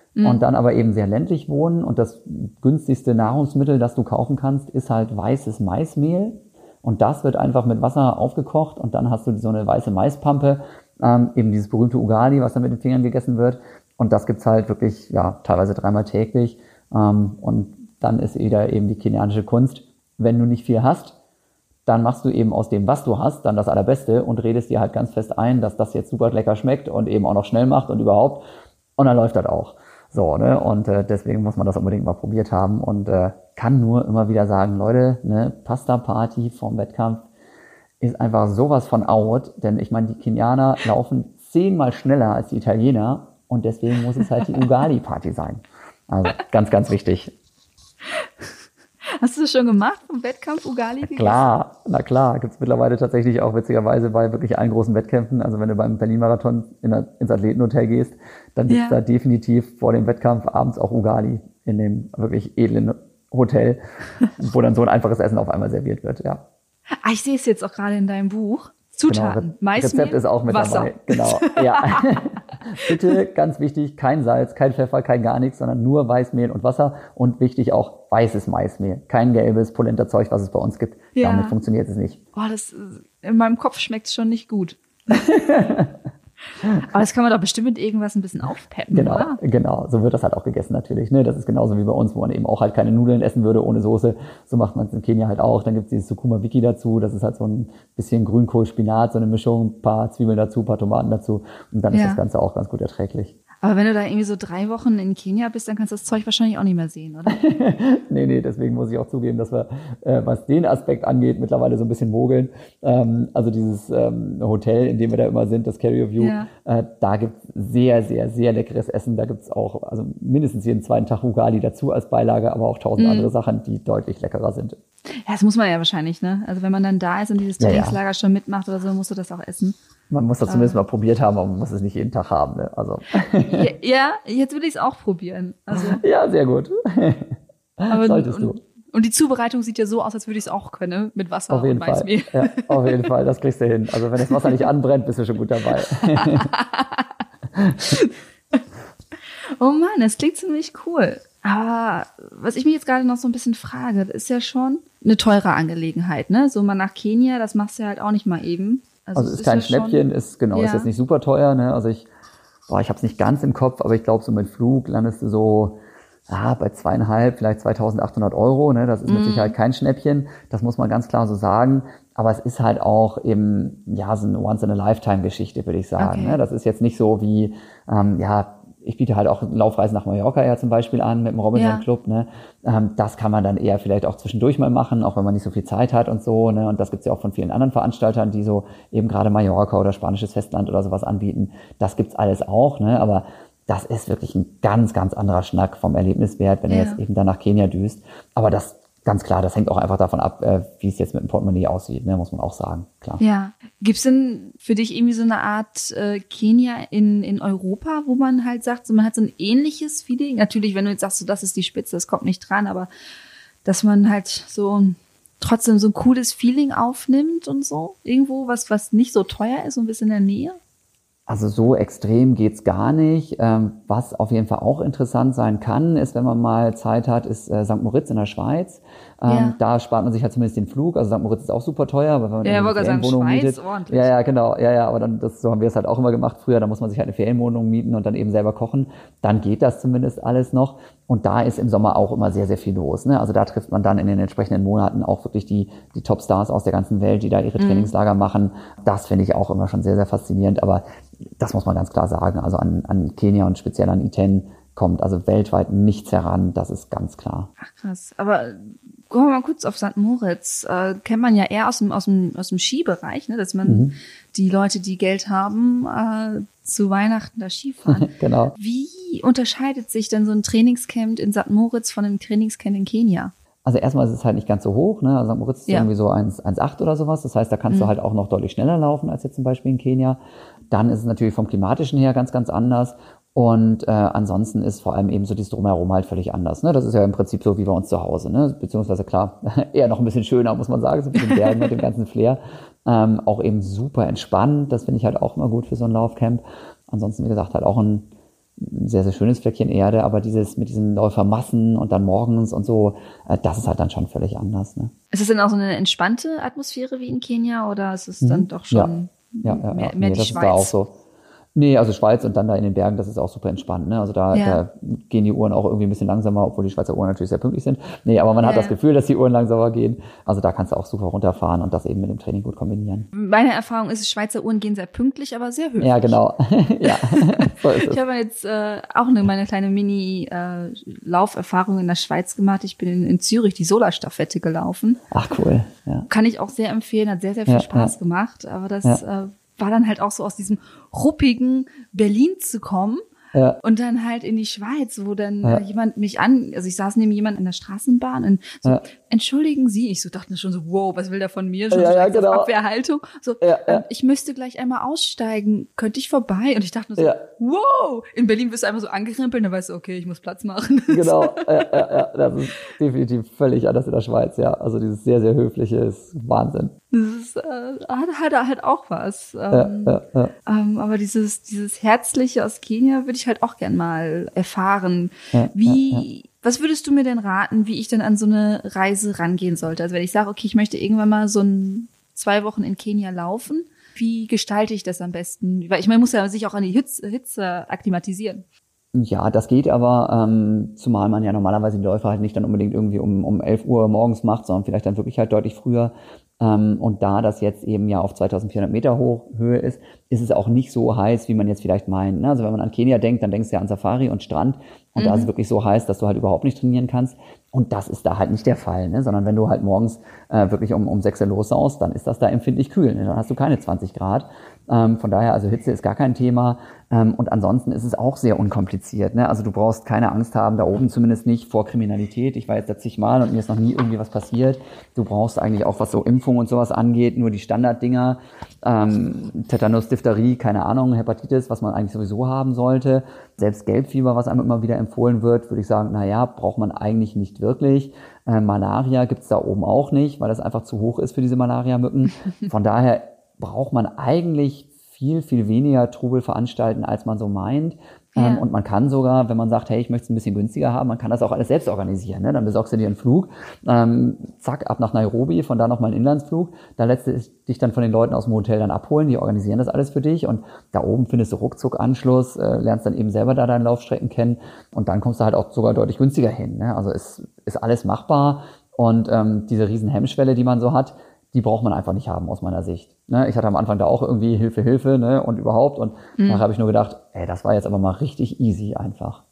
mhm. und dann aber eben sehr ländlich wohnen und das günstigste Nahrungsmittel, das du kaufen kannst, ist halt weißes Maismehl und das wird einfach mit Wasser aufgekocht und dann hast du so eine weiße Maispampe, ähm, eben dieses berühmte Ugali, was dann mit den Fingern gegessen wird und das gibt's halt wirklich, ja, teilweise dreimal täglich ähm, und dann ist wieder eben die kenianische Kunst, wenn du nicht viel hast, dann machst du eben aus dem, was du hast, dann das Allerbeste und redest dir halt ganz fest ein, dass das jetzt super lecker schmeckt und eben auch noch schnell macht und überhaupt. Und dann läuft das auch. So, ne? Und äh, deswegen muss man das unbedingt mal probiert haben und äh, kann nur immer wieder sagen, Leute, ne, Pasta-Party vorm Wettkampf ist einfach sowas von out, denn ich meine, die Kenianer laufen zehnmal schneller als die Italiener und deswegen muss es halt die Ugali-Party sein. Also ganz, ganz wichtig. Hast du das schon gemacht, vom Wettkampf Ugali gegessen? Klar, na klar, gibt's mittlerweile tatsächlich auch witzigerweise bei wirklich allen großen Wettkämpfen. Also wenn du beim Berlin-Marathon in der, ins Athletenhotel gehst, dann gibt's ja. da definitiv vor dem Wettkampf abends auch Ugali in dem wirklich edlen Hotel, wo dann so ein einfaches Essen auf einmal serviert wird, ja. Ah, ich sehe es jetzt auch gerade in deinem Buch. Zutaten, genau, Maismehl, Rezept ist auch mit Wasser. dabei. Genau, ja. Bitte, ganz wichtig, kein Salz, kein Pfeffer, kein gar nichts, sondern nur Weißmehl und Wasser und wichtig auch weißes Maismehl. Kein gelbes Polenta-Zeug, was es bei uns gibt. Ja. Damit funktioniert es nicht. Oh, das, in meinem Kopf schmeckt es schon nicht gut. Aber das kann man doch bestimmt mit irgendwas ein bisschen aufpeppen, genau, oder? Genau, so wird das halt auch gegessen natürlich. Ne? Das ist genauso wie bei uns, wo man eben auch halt keine Nudeln essen würde ohne Soße. So macht man es in Kenia halt auch. Dann gibt es dieses Sukuma Wiki dazu. Das ist halt so ein bisschen Grünkohl, Spinat, so eine Mischung, ein paar Zwiebeln dazu, ein paar Tomaten dazu. Und dann ja. ist das Ganze auch ganz gut erträglich. Aber wenn du da irgendwie so drei Wochen in Kenia bist, dann kannst du das Zeug wahrscheinlich auch nicht mehr sehen, oder? nee, nee, deswegen muss ich auch zugeben, dass wir, äh, was den Aspekt angeht, mittlerweile so ein bisschen mogeln. Ähm, also dieses ähm, Hotel, in dem wir da immer sind, das Carrier View, ja. äh, da gibt's sehr, sehr, sehr leckeres Essen. Da gibt's auch also mindestens jeden zweiten Tag Ugali dazu als Beilage, aber auch tausend mm. andere Sachen, die deutlich leckerer sind. Ja, das muss man ja wahrscheinlich, ne? Also wenn man dann da ist und dieses Trainingslager ja, ja. schon mitmacht oder so, musst du das auch essen. Man muss das äh. zumindest mal probiert haben, aber man muss es nicht jeden Tag haben. Ne? Also. Ja, ja, jetzt will ich es auch probieren. Also. Ja, sehr gut. Aber solltest und, du. Und die Zubereitung sieht ja so aus, als würde ich es auch können, mit Wasser auf jeden und Maismehl. Fall. Ja, auf jeden Fall, das kriegst du hin. Also wenn das Wasser nicht anbrennt, bist du schon gut dabei. Oh Mann, das klingt ziemlich cool. Aber was ich mich jetzt gerade noch so ein bisschen frage, das ist ja schon eine teure Angelegenheit, ne? So mal nach Kenia, das machst du ja halt auch nicht mal eben. Also, also ist, ist kein ja Schnäppchen, schon, ist genau, ja. ist jetzt nicht super teuer, ne? Also ich, boah, ich habe es nicht ganz im Kopf, aber ich glaube, so mit Flug landest du so ah, bei zweieinhalb, vielleicht zweitausendachthundert Euro, ne? Das ist mm. mit Sicherheit kein Schnäppchen, das muss man ganz klar so sagen. Aber es ist halt auch eben, ja, so eine Once-in-a-Lifetime-Geschichte, würde ich sagen. Okay. Ne? Das ist jetzt nicht so wie, ähm, ja, ich biete halt auch Laufreisen nach Mallorca ja zum Beispiel an mit dem Robinson ja. Club. Ne? Ähm, das kann man dann eher vielleicht auch zwischendurch mal machen, auch wenn man nicht so viel Zeit hat und so. Ne? Und das gibt's ja auch von vielen anderen Veranstaltern, die so eben gerade Mallorca oder spanisches Festland oder sowas anbieten. Das gibt's alles auch. Ne? Aber das ist wirklich ein ganz, ganz anderer Schnack vom Erlebniswert, wenn ja. er jetzt eben dann nach Kenia düst. Aber das ganz klar, das hängt auch einfach davon ab, äh, wie es jetzt mit dem Portemonnaie aussieht, ne, muss man auch sagen, klar. Ja. Gibt's denn für dich irgendwie so eine Art äh, Kenia in in Europa, wo man halt sagt, so man hat so ein ähnliches Feeling? Natürlich, wenn du jetzt sagst, so das ist die Spitze, das kommt nicht dran, aber dass man halt so trotzdem so ein cooles Feeling aufnimmt und so, irgendwo, was was nicht so teuer ist, so ein bisschen in der Nähe? Also so extrem geht's gar nicht. Ähm, was auf jeden Fall auch interessant sein kann, ist, wenn man mal Zeit hat, ist äh, Sankt Moritz in der Schweiz. Ähm, ja. Da spart man sich halt zumindest den Flug. Also Sankt Moritz ist auch super teuer, aber wenn man ja, eine Ferienwohnung mietet, ordentlich. ja, ja, genau, ja, ja, aber dann das so haben wir es halt auch immer gemacht früher. Da muss man sich halt eine Ferienwohnung mieten und dann eben selber kochen. Dann geht das zumindest alles noch. Und da ist im Sommer auch immer sehr, sehr viel los. Ne? Also da trifft man dann in den entsprechenden Monaten auch wirklich die die Topstars aus der ganzen Welt, die da ihre Trainingslager mhm. machen. Das finde ich auch immer schon sehr, sehr faszinierend. Aber das muss man ganz klar sagen. Also an, an Kenia und speziell an Iten kommt also weltweit nichts heran. Das ist ganz klar. Ach krass. Aber gucken wir mal kurz auf Sankt Moritz. Äh, kennt man ja eher aus dem, aus dem, aus dem Skibereich, ne? Dass man mhm. die Leute, die Geld haben, äh, zu Weihnachten da Skifahren. Genau. Wie unterscheidet sich denn so ein Trainingscamp in Sankt Moritz von einem Trainingscamp in Kenia? Also erstmal ist es halt nicht ganz so hoch, ne? Also Sankt Moritz ist ja. irgendwie so eins Komma acht oder sowas. Das heißt, da kannst mhm. du halt auch noch deutlich schneller laufen als jetzt zum Beispiel in Kenia. Dann ist es natürlich vom Klimatischen her ganz, ganz anders. Und äh, ansonsten ist vor allem eben so dieses Drumherum halt völlig anders. Ne? Das ist ja im Prinzip so wie bei uns zu Hause. Ne? Beziehungsweise klar, eher noch ein bisschen schöner, muss man sagen, so ein bisschen Bergen mit dem ganzen Flair. Ähm, auch eben super entspannt. Das finde ich halt auch immer gut für so ein Laufcamp. Ansonsten, wie gesagt, halt auch ein ein sehr, sehr schönes Fleckchen Erde, aber dieses mit diesen Läufermassen und dann morgens und so, äh, das ist halt dann schon völlig anders. Ne? Ist es denn auch so eine entspannte Atmosphäre wie in Kenia oder ist es mhm. dann doch schon ja. Ja, ja, mehr, ja. mehr nee, die das Schweiz? Ist da auch so. Nee, also Schweiz und dann da in den Bergen, das ist auch super entspannt. Ne? Also da, ja. da gehen die Uhren auch irgendwie ein bisschen langsamer, obwohl die Schweizer Uhren natürlich sehr pünktlich sind. Nee, aber man ja. hat das Gefühl, dass die Uhren langsamer gehen. Also da kannst du auch super runterfahren und das eben mit dem Training gut kombinieren. Meine Erfahrung ist, Schweizer Uhren gehen sehr pünktlich, aber sehr höflich. Ja, genau. ja, so ist es. Ich habe jetzt äh, auch eine, meine kleine Mini-Lauferfahrung äh, in der Schweiz gemacht. Ich bin in, in Zürich die Solarstaffette gelaufen. Ach, cool. Ja. Kann ich auch sehr empfehlen, hat sehr, sehr viel ja, Spaß ja. gemacht. Aber das ja. äh, war dann halt auch so aus diesem ruppigen Berlin zu kommen ja. und dann halt in die Schweiz, wo dann ja. äh, jemand mich an, also ich saß neben jemand in der Straßenbahn und so, ja. entschuldigen Sie, ich so dachte schon so, wow, was will der von mir? Schon ja, so ja, genau. auf Abwehrhaltung. So, ja, ja. Ähm, ich müsste gleich einmal aussteigen, könnte ich vorbei? Und ich dachte nur so, ja. wow, in Berlin wirst du einfach so angerimpelt, dann weißt du, okay, ich muss Platz machen. Genau, ja, ja, ja, das ist definitiv völlig anders in der Schweiz, ja. Also dieses sehr, sehr höfliche ist Wahnsinn. Das ist, äh, hat, hat halt auch was. Ja, Ähm, ja, ja. Ähm, aber dieses, dieses Herzliche aus Kenia würde ich halt auch gern mal erfahren. Ja, wie, ja, ja. was würdest du mir denn raten, wie ich denn an so eine Reise rangehen sollte? Also wenn ich sage, okay, ich möchte irgendwann mal so ein, zwei Wochen in Kenia laufen, wie gestalte ich das am besten? Weil ich meine, muss ja sich auch an die Hitze, Hitze akklimatisieren. Ja, das geht aber, ähm, zumal man ja normalerweise die Läufe halt nicht dann unbedingt irgendwie um, um elf Uhr morgens macht, sondern vielleicht dann wirklich halt deutlich früher. Ähm, und da das jetzt eben ja auf zweitausendvierhundert Meter hoch Höhe ist, ist es auch nicht so heiß, wie man jetzt vielleicht meint. Ne? Also wenn man an Kenia denkt, dann denkst du ja an Safari und Strand. Und mhm. da ist es wirklich so heiß, dass du halt überhaupt nicht trainieren kannst. Und das ist da halt nicht der Fall, ne? Sondern wenn du halt morgens äh, wirklich um, um sechs Uhr lossaust, dann ist das da empfindlich kühl. Ne? Dann hast du keine zwanzig Grad. Ähm, von daher, also Hitze ist gar kein Thema. Ähm, und ansonsten ist es auch sehr unkompliziert. Ne? Also du brauchst keine Angst haben, da oben zumindest nicht, vor Kriminalität. Ich war jetzt da zigmal und mir ist noch nie irgendwie was passiert. Du brauchst eigentlich auch, was so Impfung und sowas angeht, nur die Standarddinger. Ähm, Tetanus, Diphtherie, keine Ahnung, Hepatitis, was man eigentlich sowieso haben sollte. Selbst Gelbfieber, was einem immer wieder empfohlen wird, würde ich sagen, na ja, braucht man eigentlich nicht wirklich. Äh, Malaria gibt's da oben auch nicht, weil das einfach zu hoch ist für diese Malaria-Mücken. Von daher braucht man eigentlich viel, viel weniger Trubel veranstalten, als man so meint. Ja. Ähm, und man kann sogar, wenn man sagt, hey, ich möchte es ein bisschen günstiger haben, man kann das auch alles selbst organisieren. Ne? Dann besorgst du dir einen Flug, ähm, zack, ab nach Nairobi, von da nochmal einen Inlandsflug. Da lässt du dich dann von den Leuten aus dem Hotel dann abholen, die organisieren das alles für dich. Und da oben findest du ruckzuck Anschluss, äh, lernst dann eben selber da deine Laufstrecken kennen. Und dann kommst du halt auch sogar deutlich günstiger hin. Ne? Also es ist alles machbar. Und ähm, diese riesen Hemmschwelle, die man so hat, die braucht man einfach nicht haben aus meiner Sicht. Ne? Ich hatte am Anfang da auch irgendwie Hilfe, Hilfe, ne, und überhaupt. Und mhm. nachher habe ich nur gedacht, ey, das war jetzt aber mal richtig easy einfach.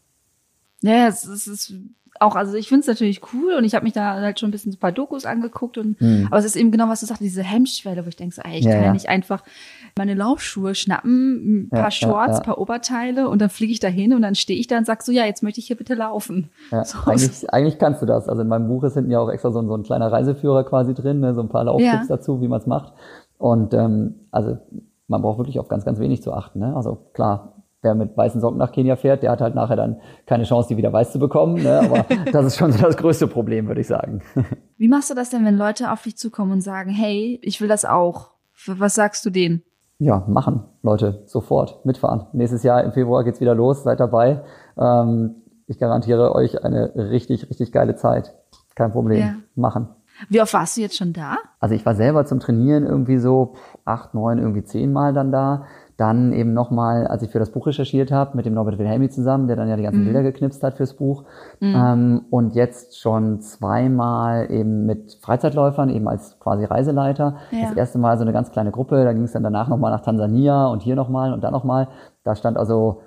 Ja, es, es ist auch, also ich finde es natürlich cool und ich habe mich da halt schon ein bisschen so ein paar Dokus angeguckt und mhm. aber es ist eben genau, was du sagst, diese Hemmschwelle, wo ich denke so, ey, ich ja, kann ja nicht einfach meine Laufschuhe schnappen, ein paar ja, Shorts, ein ja, ja. paar Oberteile und dann fliege ich da hin und dann stehe ich da und sag so, ja, jetzt möchte ich hier bitte laufen. Ja, so. eigentlich, eigentlich kannst du das. Also in meinem Buch ist hinten ja auch extra so ein, so ein kleiner Reiseführer quasi drin, ne, so ein paar Lauftipps ja. dazu, wie man es macht. Und ähm, also man braucht wirklich auf ganz, ganz wenig zu achten. Ne? Also klar, wer mit weißen Socken nach Kenia fährt, der hat halt nachher dann keine Chance, die wieder weiß zu bekommen. Ne? Aber das ist schon so das größte Problem, würde ich sagen. Wie machst du das denn, wenn Leute auf dich zukommen und sagen, hey, ich will das auch? Was sagst du denen? Ja, machen, Leute, sofort mitfahren. Nächstes Jahr im Februar geht's wieder los, seid dabei. Ähm, ich garantiere euch eine richtig, richtig geile Zeit. Kein Problem, ja. machen. Wie oft warst du jetzt schon da? Also ich war selber zum Trainieren irgendwie so acht, neun, irgendwie zehn Mal dann da. Dann eben nochmal, als ich für das Buch recherchiert habe, mit dem Norbert Wilhelmi zusammen, der dann ja die ganzen mhm. Bilder geknipst hat fürs Buch. Mhm. Ähm, und jetzt schon zweimal eben mit Freizeitläufern, eben als quasi Reiseleiter. Ja. Das erste Mal so eine ganz kleine Gruppe, da ging es dann danach nochmal nach Tansania und hier nochmal und dann nochmal. Da stand also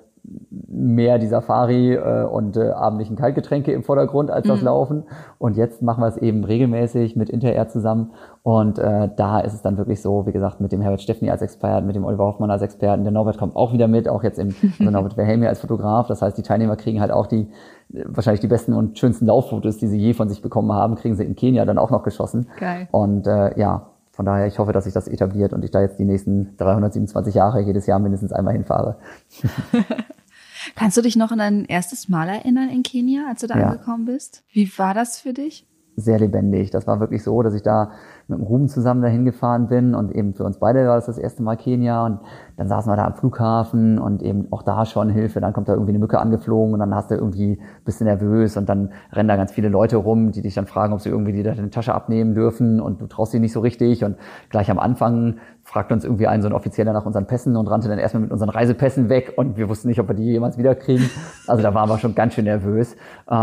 mehr die Safari äh, und äh, abendlichen Kaltgetränke im Vordergrund als das mhm. Laufen. Und jetzt machen wir es eben regelmäßig mit Inter-Air zusammen. Und äh, da ist es dann wirklich so, wie gesagt, mit dem Herbert Steffni als Experten, mit dem Oliver Hoffmann als Experten. Der Norbert kommt auch wieder mit, auch jetzt im also Norbert Wilhelmi als Fotograf. Das heißt, die Teilnehmer kriegen halt auch die wahrscheinlich die besten und schönsten Lauffotos, die sie je von sich bekommen haben, kriegen sie in Kenia dann auch noch geschossen. Geil. Und äh, ja, von daher, ich hoffe, dass sich das etabliert und ich da jetzt die nächsten dreihundertsiebenundzwanzig Jahre jedes Jahr mindestens einmal hinfahre. Kannst du dich noch an dein erstes Mal erinnern in Kenia, als du da ja. angekommen bist? Wie war das für dich? sehr lebendig. Das war wirklich so, dass ich da mit dem Ruben zusammen dahin gefahren bin und eben für uns beide war das das erste Mal Kenia und dann saßen wir da am Flughafen und eben auch da schon Hilfe, dann kommt da irgendwie eine Mücke angeflogen und dann hast du irgendwie ein bisschen nervös und dann rennen da ganz viele Leute rum, die dich dann fragen, ob sie irgendwie die deine Tasche abnehmen dürfen und du traust dich nicht so richtig und gleich am Anfang fragt uns irgendwie ein so ein Offizieller nach unseren Pässen und rannte dann erstmal mit unseren Reisepässen weg und wir wussten nicht, ob wir die jemals wiederkriegen. Also da waren wir schon ganz schön nervös.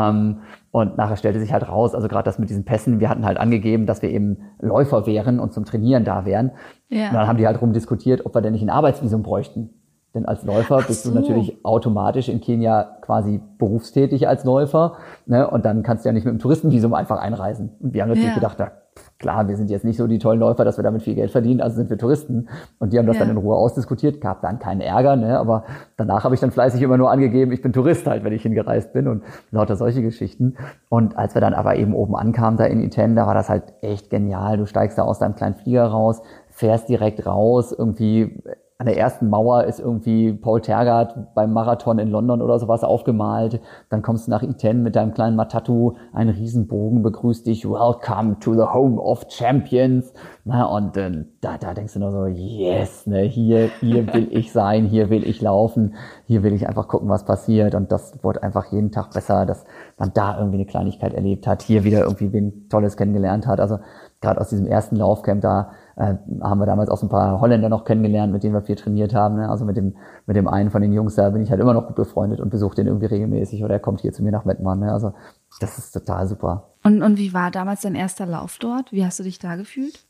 Und nachher stellte sich halt raus, also gerade das mit diesen Pässen, wir hatten halt angegeben, dass wir eben Läufer wären und zum Trainieren da wären. Ja. Und dann haben die halt rumdiskutiert, ob wir denn nicht ein Arbeitsvisum bräuchten. Denn als Läufer Ach bist so. du natürlich automatisch in Kenia quasi berufstätig als Läufer. Ne? Und dann kannst du ja nicht mit dem Touristenvisum einfach einreisen. Und wir haben natürlich Ja. gedacht, na, klar, wir sind jetzt nicht so die tollen Läufer, dass wir damit viel Geld verdienen, also sind wir Touristen. Und die haben das Ja. dann in Ruhe ausdiskutiert, gab dann keinen Ärger, ne? Aber danach habe ich dann fleißig immer nur angegeben, ich bin Tourist halt, wenn ich hingereist bin und lauter solche Geschichten. Und als wir dann aber eben oben ankamen da in Iten, da war das halt echt genial. Du steigst da aus deinem kleinen Flieger raus, fährst direkt raus, irgendwie an der ersten Mauer ist irgendwie Paul Tergat beim Marathon in London oder sowas aufgemalt. Dann kommst du nach Iten mit deinem kleinen Matatu, ein Riesenbogen begrüßt dich. Welcome to the home of champions. Na, und äh, da, da denkst du nur so, yes, ne, hier, hier will ich sein, hier will ich laufen, hier will ich einfach gucken, was passiert. Und das wurde einfach jeden Tag besser, dass man da irgendwie eine Kleinigkeit erlebt hat, hier wieder irgendwie wen Tolles kennengelernt hat. Also gerade aus diesem ersten Laufcamp da äh, haben wir damals auch so ein paar Holländer noch kennengelernt, mit denen wir viel trainiert haben. Ne? Also mit dem mit dem einen von den Jungs, da bin ich halt immer noch gut befreundet und besuche den irgendwie regelmäßig oder er kommt hier zu mir nach Mettmann. Ne? Also das ist total super. Und, und wie war damals dein erster Lauf dort? Wie hast du dich da gefühlt?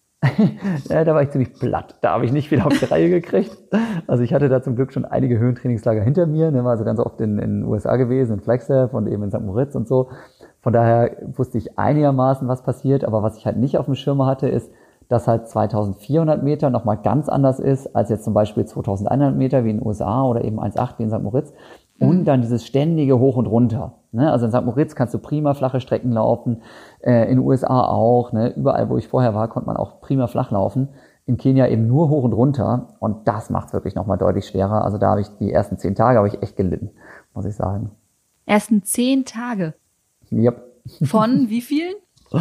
Ja, da war ich ziemlich platt. Da habe ich nicht viel auf die Reihe gekriegt. Also ich hatte da zum Glück schon einige Höhentrainingslager hinter mir. Ne? War also ganz oft in, in den U S A gewesen, in Flagstaff und eben in Sankt Moritz und so. Von daher wusste ich einigermaßen, was passiert. Aber was ich halt nicht auf dem Schirm hatte, ist, dass halt zweitausendvierhundert Meter nochmal ganz anders ist, als jetzt zum Beispiel zweitausendeinhundert Meter wie in den U S A oder eben eins Komma acht wie in Sankt Moritz. Und dann dieses ständige Hoch und Runter. Ne? Also in Sankt Moritz kannst du prima flache Strecken laufen, äh, in den U S A auch. Ne? Überall, wo ich vorher war, konnte man auch prima flach laufen. In Kenia eben nur hoch und runter. Und das macht es wirklich nochmal deutlich schwerer. Also da habe ich die ersten zehn Tage habe ich echt gelitten, muss ich sagen. Ersten zehn Tage? Yep. Von wie vielen?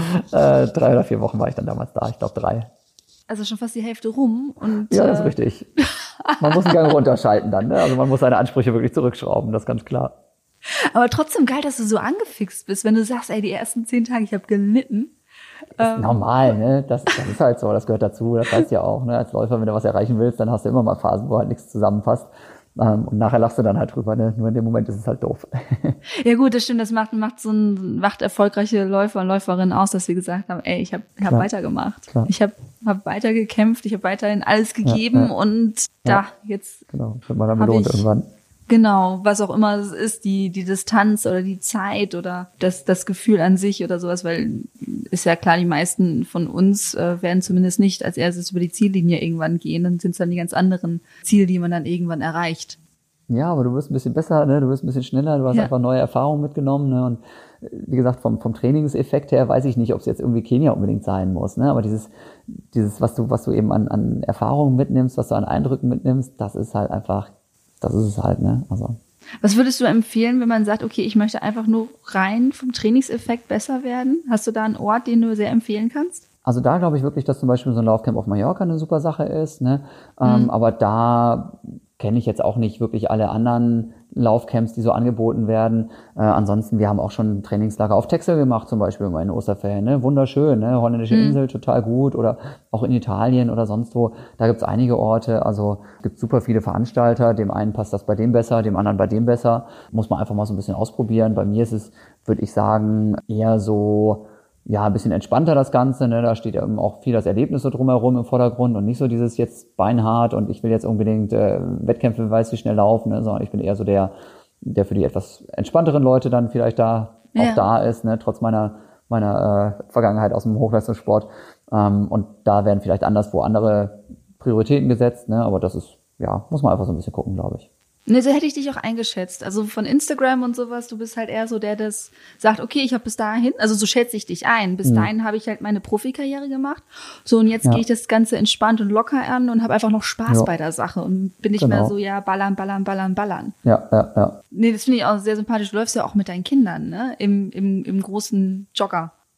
äh, drei oder vier Wochen war ich dann damals da. Ich glaube drei. Also schon fast die Hälfte rum. Und, ja, das ist äh, richtig. Man muss einen Gang runterschalten dann. Ne? Also man muss seine Ansprüche wirklich zurückschrauben, das ist ganz klar. Aber trotzdem geil, dass du so angefixt bist, wenn du sagst, ey, die ersten zehn Tage, ich habe gelitten. Das ist normal, ne? Das, das ist halt so, das gehört dazu, das weißt du ja auch, ne? Als Läufer, wenn du was erreichen willst, dann hast du immer mal Phasen, wo halt nichts zusammenpasst. Und nachher lachst du dann halt drüber, ne? Nur in dem Moment ist es halt doof. Ja gut, das stimmt, das macht, macht so ein, macht erfolgreiche Läufer und Läuferinnen aus, dass sie gesagt haben, ey, ich habe ich hab weitergemacht. Klar. Ich habe hab weitergekämpft, ich habe weiterhin alles gegeben ja, ja. und da, ja, jetzt genau, wird man dann belohnt irgendwann. Genau, was auch immer es ist, die die Distanz oder die Zeit oder das das Gefühl an sich oder sowas, weil ist ja klar, die meisten von uns äh, werden zumindest nicht als erstes über die Ziellinie irgendwann gehen, dann sind es dann die ganz anderen Ziele, die man dann irgendwann erreicht. Ja, aber du wirst ein bisschen besser, ne? Du wirst ein bisschen schneller, du hast ja. einfach neue Erfahrungen mitgenommen, ne? Und wie gesagt, vom vom Trainingseffekt her weiß ich nicht, ob es jetzt irgendwie Kenia unbedingt sein muss, ne? Aber dieses dieses was du was du eben an an Erfahrungen mitnimmst, was du an Eindrücken mitnimmst, das ist halt einfach Das ist es halt, ne? Also. Was würdest du empfehlen, wenn man sagt, okay, ich möchte einfach nur rein vom Trainingseffekt besser werden? Hast du da einen Ort, den du sehr empfehlen kannst? Also da glaube ich wirklich, dass zum Beispiel so ein Laufcamp auf Mallorca eine super Sache ist, ne? Mhm. Ähm, aber da kenne ich jetzt auch nicht wirklich alle anderen Laufcamps, die so angeboten werden. Äh, ansonsten, wir haben auch schon Trainingslager auf Texel gemacht, zum Beispiel in Osterferien, ne? Wunderschön, ne? Holländische mhm. Insel, total gut. Oder auch in Italien oder sonst wo. Da gibt's einige Orte. Also gibt super viele Veranstalter. Dem einen passt das bei dem besser, dem anderen bei dem besser. Muss man einfach mal so ein bisschen ausprobieren. Bei mir ist es, würde ich sagen, eher so ja, ein bisschen entspannter das Ganze, ne? Da steht ja auch viel das Erlebnis so drumherum im Vordergrund und nicht so dieses jetzt beinhart und ich will jetzt unbedingt äh, Wettkämpfe, weiß wie schnell laufen, ne? Sondern ich bin eher so der, der für die etwas entspannteren Leute dann vielleicht da ja. auch da ist, ne? Trotz meiner meiner äh, Vergangenheit aus dem Hochleistungssport. Ähm, und da werden vielleicht anderswo andere Prioritäten gesetzt, ne? Aber das ist, ja, muss man einfach so ein bisschen gucken, glaube ich. Ne, so hätte ich dich auch eingeschätzt. Also von Instagram und sowas, du bist halt eher so der, das sagt, okay, ich habe bis dahin, also so schätze ich dich ein. Bis mhm. dahin habe ich halt meine Profikarriere gemacht. So, und jetzt ja. gehe ich das Ganze entspannt und locker an und habe einfach noch Spaß ja. bei der Sache und bin nicht genau. mehr so, ja, ballern, ballern, ballern, ballern. Ja, ja, ja. Nee, das finde ich auch sehr sympathisch. Du läufst ja auch mit deinen Kindern, ne? Im, im, im großen Jogger.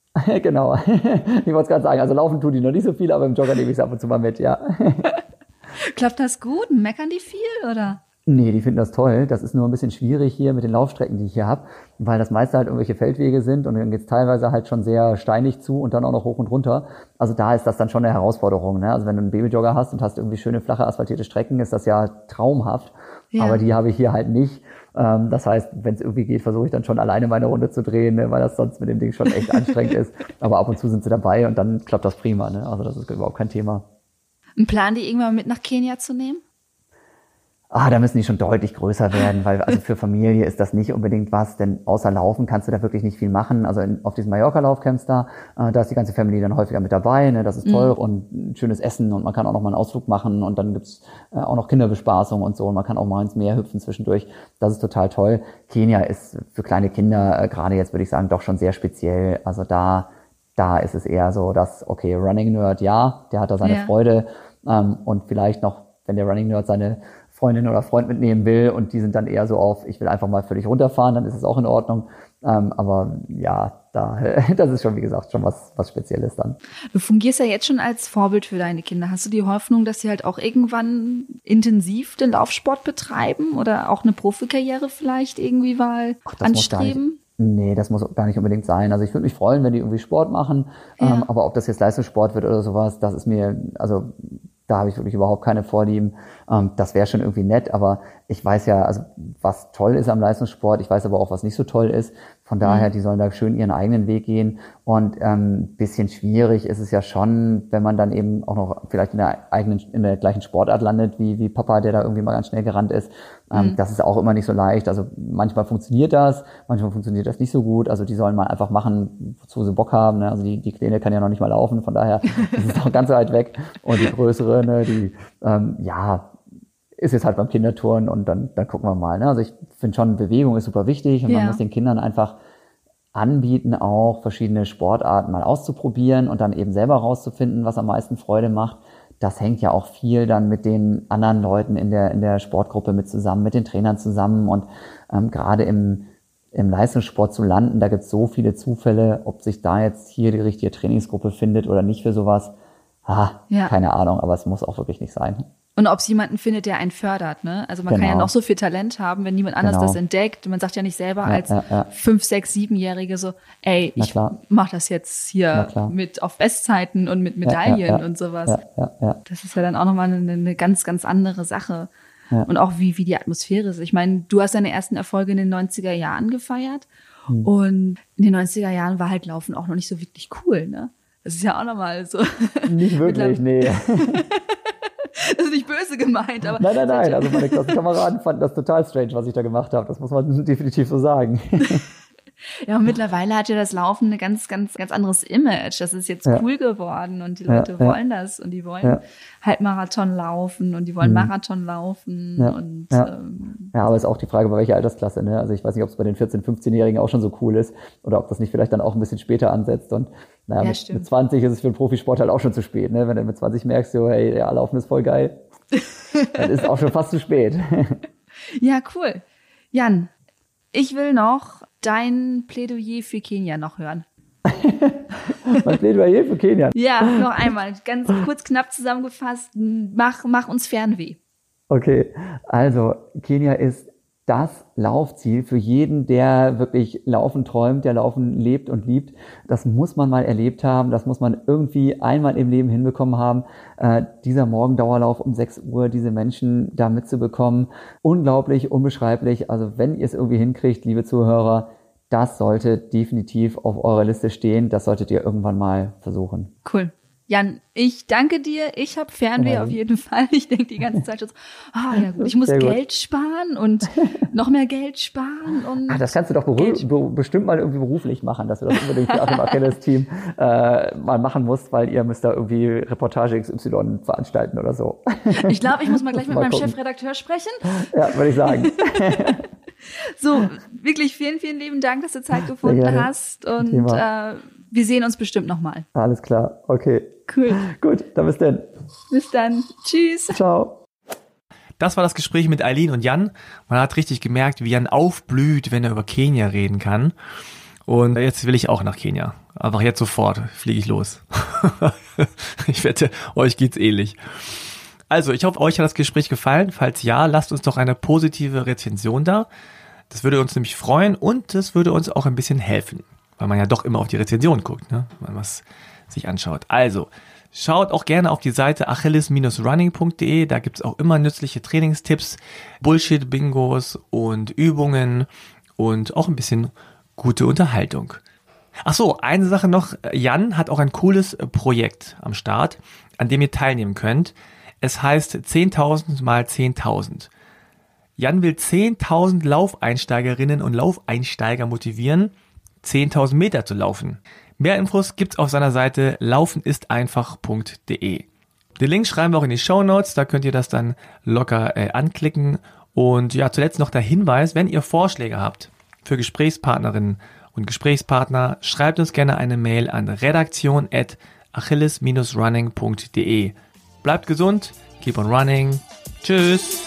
Genau. Ich wollte es gerade sagen, also laufen tun die noch nicht so viel, aber im Jogger nehme ich es ab und zu mal mit, ja. Klappt das gut? Meckern die viel, oder? Nee, die finden das toll. Das ist nur ein bisschen schwierig hier mit den Laufstrecken, die ich hier habe, weil das meiste halt irgendwelche Feldwege sind und dann geht's teilweise halt schon sehr steinig zu und dann auch noch hoch und runter. Also da ist das dann schon eine Herausforderung, ne? Also wenn du einen Babyjogger hast und hast irgendwie schöne, flache, asphaltierte Strecken, ist das ja traumhaft. Ja. Aber die habe ich hier halt nicht. Das heißt, wenn es irgendwie geht, versuche ich dann schon alleine meine Runde zu drehen, ne, weil das sonst mit dem Ding schon echt anstrengend ist. Aber ab und zu sind sie dabei und dann klappt das prima. Ne? Also das ist überhaupt kein Thema. Ein Plan, die irgendwann mit nach Kenia zu nehmen? Ah, da müssen die schon deutlich größer werden, weil also für Familie ist das nicht unbedingt was, denn außer Laufen kannst du da wirklich nicht viel machen. Also in, auf diesen Mallorca-Laufcamps da, äh, da ist die ganze Familie dann häufiger mit dabei, ne? Das ist toll mhm. und ein schönes Essen und man kann auch noch mal einen Ausflug machen und dann gibt's äh, auch noch Kinderbespaßung und so und man kann auch mal ins Meer hüpfen zwischendurch. Das ist total toll. Kenia ist für kleine Kinder äh, gerade jetzt, würde ich sagen, doch schon sehr speziell. Also da, da ist es eher so, dass, okay, Running Nerd, ja, der hat da seine ja. Freude ähm, und vielleicht noch, wenn der Running Nerd seine Freundin oder Freund mitnehmen will und die sind dann eher so auf, ich will einfach mal völlig runterfahren, dann ist es auch in Ordnung. Ähm, aber ja, da, das ist schon, wie gesagt, schon was, was Spezielles dann. Du fungierst ja jetzt schon als Vorbild für deine Kinder. Hast du die Hoffnung, dass sie halt auch irgendwann intensiv den Laufsport betreiben oder auch eine Profikarriere vielleicht irgendwie mal Ach, anstreben? Nee, das muss gar nicht unbedingt sein. Also ich würde mich freuen, wenn die irgendwie Sport machen. Ja. Ähm, aber ob das jetzt Leistungssport wird oder sowas, das ist mir, also da habe ich wirklich überhaupt keine Vorlieben. Ähm, das wäre schon irgendwie nett, aber ich weiß ja, also was toll ist am Leistungssport, ich weiß aber auch, was nicht so toll ist. Von daher, die sollen da schön ihren eigenen Weg gehen. Und ähm, bisschen schwierig ist es ja schon, wenn man dann eben auch noch vielleicht in der eigenen, in der gleichen Sportart landet, wie wie Papa, der da irgendwie mal ganz schnell gerannt ist. Ähm, mhm. Das ist auch immer nicht so leicht. Also manchmal funktioniert das, manchmal funktioniert das nicht so gut. Also die sollen mal einfach machen, wozu sie Bock haben. Ne? Also die die Kleine kann ja noch nicht mal laufen, von daher ist es noch ganz weit weg. Und die größere, ne, die ähm, ja ist jetzt halt beim Kinderturnen und dann dann gucken wir mal. Ne? Also ich finde schon, Bewegung ist super wichtig und ja. man muss den Kindern einfach anbieten, auch verschiedene Sportarten mal auszuprobieren und dann eben selber rauszufinden, was am meisten Freude macht. Das hängt ja auch viel dann mit den anderen Leuten in der in der Sportgruppe mit zusammen, mit den Trainern zusammen und ähm, gerade im im Leistungssport zu landen, da gibt es so viele Zufälle, ob sich da jetzt hier die richtige Trainingsgruppe findet oder nicht für sowas. Ah, ja. Keine Ahnung, aber es muss auch wirklich nicht sein. Und ob es jemanden findet, der einen fördert, ne? Also man genau. kann ja noch so viel Talent haben, wenn niemand anders genau. das entdeckt. Man sagt ja nicht selber ja, als ja, ja. fünf, sechs, siebenjährige so, ey, ich mach das jetzt hier mit auf Bestzeiten und mit Medaillen ja, ja, ja. und sowas. Ja, ja, ja. Das ist ja dann auch nochmal eine, eine ganz, ganz andere Sache. Ja. Und auch wie, wie die Atmosphäre ist. Ich meine, du hast deine ersten Erfolge in den neunziger Jahren gefeiert. Hm. Und in den neunziger Jahren war halt Laufen auch noch nicht so wirklich cool, ne? Das ist ja auch nochmal so. Nicht wirklich, nee. Das ist nicht böse gemeint, aber. Nein, nein, nein. Also meine Klassenkameraden fanden das total strange, was ich da gemacht habe. Das muss man definitiv so sagen. Ja, und mittlerweile hat ja das Laufen ein ganz, ganz, ganz anderes Image. Das ist jetzt ja. cool geworden und die Leute ja, wollen ja. das und die wollen ja. halt Marathon laufen und die wollen mhm. Marathon laufen ja. und ja. Ähm, ja, aber ist auch die Frage, bei welcher Altersklasse, ne? Also ich weiß nicht, ob es bei den vierzehn-, fünfzehnjährigen auch schon so cool ist oder ob das nicht vielleicht dann auch ein bisschen später ansetzt und naja, ja, mit, mit zwanzig ist es für einen Profisport halt auch schon zu spät, ne? Wenn du mit zwanzig merkst, so, hey, ja, Laufen ist voll geil, dann ist es auch schon fast zu spät. Ja, cool. Jan, ich will noch dein Plädoyer für Kenia noch hören. Mein Plädoyer für Kenia? Ja, noch einmal, ganz kurz, knapp zusammengefasst, mach, mach uns Fernweh. Okay, also Kenia ist das Laufziel für jeden, der wirklich Laufen träumt, der Laufen lebt und liebt. Das muss man mal erlebt haben, das muss man irgendwie einmal im Leben hinbekommen haben. Äh, dieser Morgendauerlauf um sechs Uhr, diese Menschen da mitzubekommen, unglaublich, unbeschreiblich. Also wenn ihr es irgendwie hinkriegt, liebe Zuhörer, das sollte definitiv auf eurer Liste stehen. Das solltet ihr irgendwann mal versuchen. Cool. Jan, ich danke dir. Ich habe Fernweh ja. auf jeden Fall. Ich denke die ganze Zeit schon so, ah ja gut, ich muss Geld sparen und noch mehr Geld sparen. Und ah, das kannst du doch berü- be- bestimmt mal irgendwie beruflich machen, dass du das unbedingt für dem Achilles-Team äh, mal machen musst, weil ihr müsst da irgendwie Reportage X Y veranstalten oder so. Ich glaube, ich muss mal gleich mit mal meinem gucken. Chefredakteur sprechen. Ja, würde ich sagen. So, wirklich vielen, vielen lieben Dank, dass du Zeit gefunden hast und äh, wir sehen uns bestimmt nochmal. Alles klar, okay. Cool. Gut, dann bis dann. Bis dann. Tschüss. Ciao. Das war das Gespräch mit Eileen und Jan. Man hat richtig gemerkt, wie Jan aufblüht, wenn er über Kenia reden kann. Und jetzt will ich auch nach Kenia. Einfach jetzt sofort fliege ich los. Ich wette, euch geht's ähnlich. Also, ich hoffe, euch hat das Gespräch gefallen. Falls ja, lasst uns doch eine positive Rezension da. Das würde uns nämlich freuen und das würde uns auch ein bisschen helfen, weil man ja doch immer auf die Rezension guckt, ne? Wenn man was sich anschaut. Also, schaut auch gerne auf die Seite achilles running punkt de, da gibt's auch immer nützliche Trainingstipps, Bullshit-Bingos und Übungen und auch ein bisschen gute Unterhaltung. Ach so, eine Sache noch, Jan hat auch ein cooles Projekt am Start, an dem ihr teilnehmen könnt. Es heißt zehntausend mal zehntausend. Jan will zehntausend Laufeinsteigerinnen und Laufeinsteiger motivieren, zehntausend Meter zu laufen. Mehr Infos gibt's auf seiner Seite laufenisteinfach punkt de. Den Link schreiben wir auch in die Shownotes, da könnt ihr das dann locker äh, anklicken. Und ja, zuletzt noch der Hinweis, wenn ihr Vorschläge habt für Gesprächspartnerinnen und Gesprächspartner, schreibt uns gerne eine Mail an redaktion at achilles running punkt de. Bleibt gesund, keep on running. Tschüss.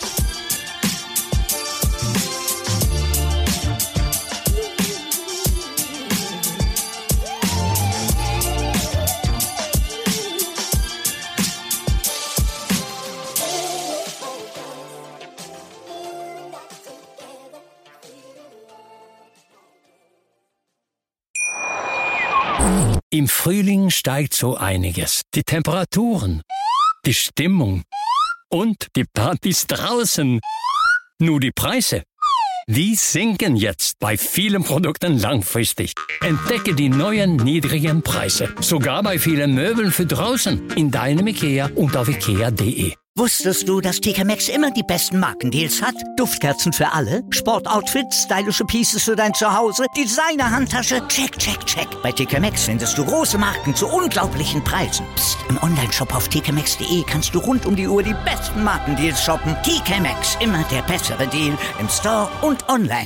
Im Frühling steigt so einiges. Die Temperaturen, die Stimmung und die Partys draußen. Nur die Preise, die sinken jetzt bei vielen Produkten langfristig. Entdecke die neuen niedrigen Preise, sogar bei vielen Möbeln für draußen, in deinem IKEA und auf ikea punkt de. Wusstest du, dass T K Maxx immer die besten Markendeals hat? Duftkerzen für alle, Sportoutfits, stylische Pieces für dein Zuhause, Designer-Handtasche, check, check, check. Bei T K Maxx findest du große Marken zu unglaublichen Preisen. Psst. Im Onlineshop auf t k maxx punkt de kannst du rund um die Uhr die besten Markendeals shoppen. T K Maxx, immer der bessere Deal im Store und online.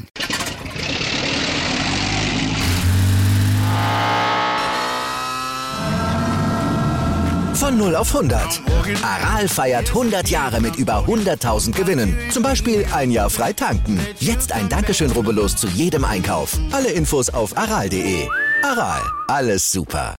Von null auf hundert. Aral feiert hundert Jahre mit über hunderttausend Gewinnen. Zum Beispiel ein Jahr frei tanken. Jetzt ein Dankeschön, rubbellos zu jedem Einkauf. Alle Infos auf aral punkt de. Aral, alles super.